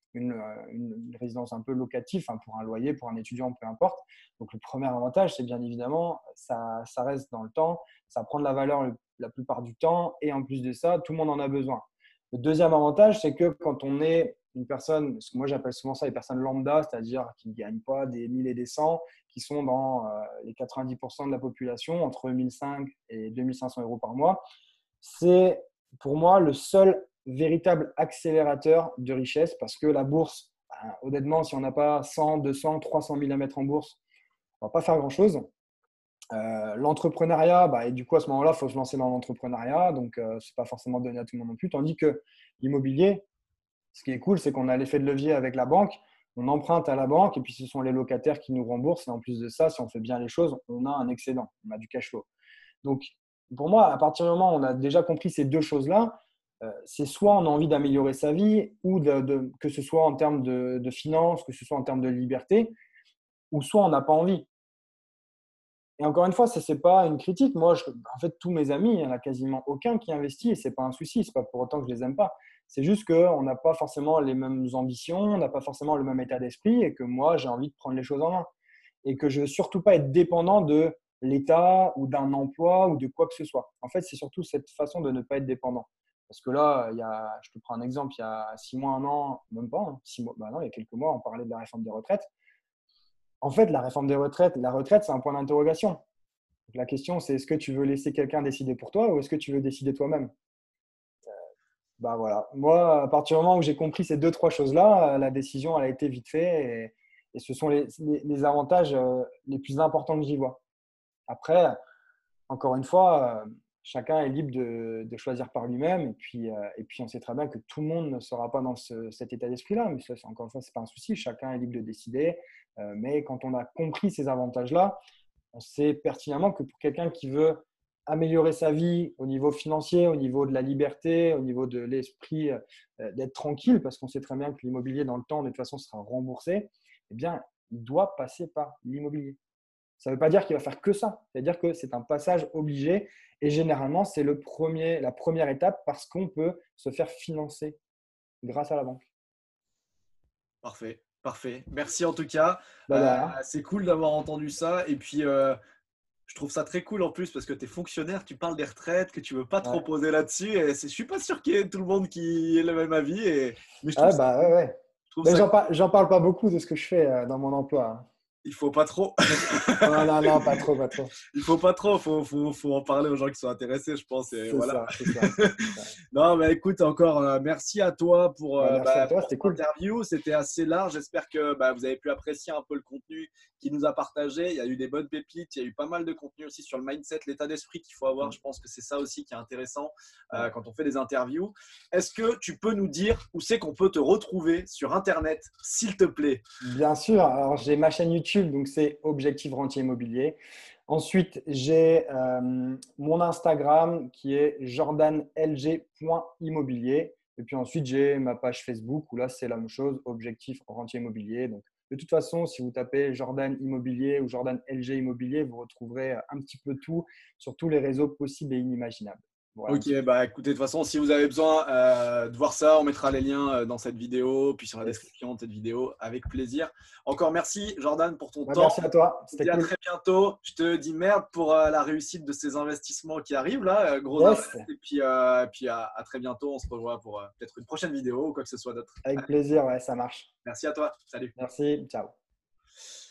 une résidence un peu locative, pour un loyer, pour un étudiant, peu importe. Donc, le premier avantage, c'est bien évidemment, ça reste dans le temps, ça prend de la valeur la plupart du temps et en plus de ça, tout le monde en a besoin. Le deuxième avantage, c'est que quand on est une personne, ce que moi j'appelle souvent ça les personnes lambda, c'est-à-dire qui ne gagnent pas des 1000 et des 100, qui sont dans les 90% de la population, entre 1005 et 2500 euros par mois, c'est pour moi le seul véritable accélérateur de richesse parce que la bourse, honnêtement, si on n'a pas 100, 200, 300 000 à mettre en bourse, on ne va pas faire grand-chose. L'entrepreneuriat, et du coup, à ce moment-là, il faut se lancer dans l'entrepreneuriat. Donc, ce n'est pas forcément donné à tout le monde non plus. Tandis que l'immobilier, ce qui est cool, c'est qu'on a l'effet de levier avec la banque. On emprunte à la banque et puis ce sont les locataires qui nous remboursent. Et en plus de ça, si on fait bien les choses, on a un excédent, on a du cash flow. Donc, pour moi, à partir du moment où on a déjà compris ces deux choses-là, c'est soit on a envie d'améliorer sa vie, ou que ce soit en termes de finances, que ce soit en termes de liberté, ou soit on n'a pas envie. Et encore une fois, ça, c'est pas une critique. Moi, en fait, tous mes amis, il n'y en a quasiment aucun qui investit et c'est pas un souci. C'est pas pour autant que je les aime pas. C'est juste qu'on n'a pas forcément les mêmes ambitions, on n'a pas forcément le même état d'esprit et que moi, j'ai envie de prendre les choses en main. Et que je veux surtout pas être dépendant de l'État ou d'un emploi ou de quoi que ce soit. En fait, c'est surtout cette façon de ne pas être dépendant. Parce que là, je te prends un exemple, il y a 6 mois, un an, même pas, hein, 6 mois, bah non, il y a quelques mois, on parlait de la réforme des retraites. En fait, la réforme des retraites, la retraite, c'est un point d'interrogation. Donc, la question, c'est est-ce que tu veux laisser quelqu'un décider pour toi ou est-ce que tu veux décider toi-même? Bah voilà. Moi, à partir du moment où j'ai compris ces deux, trois choses-là, la décision, elle a été vite faite et ce sont les avantages les plus importants que j'y vois. Après, encore une fois, chacun est libre de choisir par lui-même et puis on sait très bien que tout le monde ne sera pas dans cet état d'esprit-là, mais ça, encore une fois, ce n'est pas un souci, chacun est libre de décider. Mais quand on a compris ces avantages-là, on sait pertinemment que pour quelqu'un qui veut améliorer sa vie au niveau financier, au niveau de la liberté, au niveau de l'esprit, d'être tranquille, parce qu'on sait très bien que l'immobilier, dans le temps, de toute façon, sera remboursé, eh bien, il doit passer par l'immobilier. Ça ne veut pas dire qu'il va faire que ça. C'est-à-dire que c'est un passage obligé et généralement, c'est la première étape parce qu'on peut se faire financer grâce à la banque. Parfait, parfait. Merci en tout cas. Bah, de rien. C'est cool d'avoir entendu ça. Et puis, je trouve ça très cool en plus parce que tu es fonctionnaire, tu parles des retraites, que tu veux pas trop Ouais. poser là-dessus. Et je suis pas sûr qu'il y ait tout le monde qui ait le même avis. Mais je trouve Ah, ça bah, cool. ouais, ouais. Je trouve Mais ça cool. j'en parle pas beaucoup de ce que je fais dans mon emploi, hein. Il faut pas trop. Non, non, non, pas trop, pas trop. Il faut pas trop. Faut en parler aux gens qui sont intéressés, je pense. Et C'est voilà. ça, c'est ça. Ouais. Non, mais écoute, encore merci à toi Bah, merci à toi, pour c'était cette cool. interview. C'était assez large. J'espère que vous avez pu apprécier un peu le contenu qu'il nous a partagé. Il y a eu des bonnes pépites. Il y a eu pas mal de contenu aussi sur le mindset, l'état d'esprit qu'il faut avoir. Je pense que c'est ça aussi qui est intéressant Ouais. quand on fait des interviews. Est-ce que tu peux nous dire où c'est qu'on peut te retrouver sur Internet, s'il te plaît? Bien sûr. Alors, j'ai ma chaîne YouTube, donc c'est Objectif Rentier Immobilier. Ensuite, j'ai mon Instagram qui est jordanlg.immobilier. Et puis ensuite, j'ai ma page Facebook où là, c'est la même chose, Objectif Rentier Immobilier. Donc, de toute façon, si vous tapez Jordan Immobilier ou Jordan LG Immobilier, vous retrouverez un petit peu tout sur tous les réseaux possibles et inimaginables. Voilà un Ok, petit peu. écoutez, de toute façon, si vous avez besoin de voir ça, on mettra les liens dans cette vidéo, puis sur la Yes. description de cette vidéo, avec plaisir. Encore merci, Jordan, pour ton Ouais, temps. merci à toi, Je te c'était dis à cool. très bientôt. Je te dis merde pour la réussite de ces investissements qui arrivent là, gros invest. Yes, Et puis à très bientôt. On se revoit pour peut-être une prochaine vidéo ou quoi que ce soit d'autre. avec plaisir, ouais, ça marche. Merci à toi. Salut. Merci, ciao.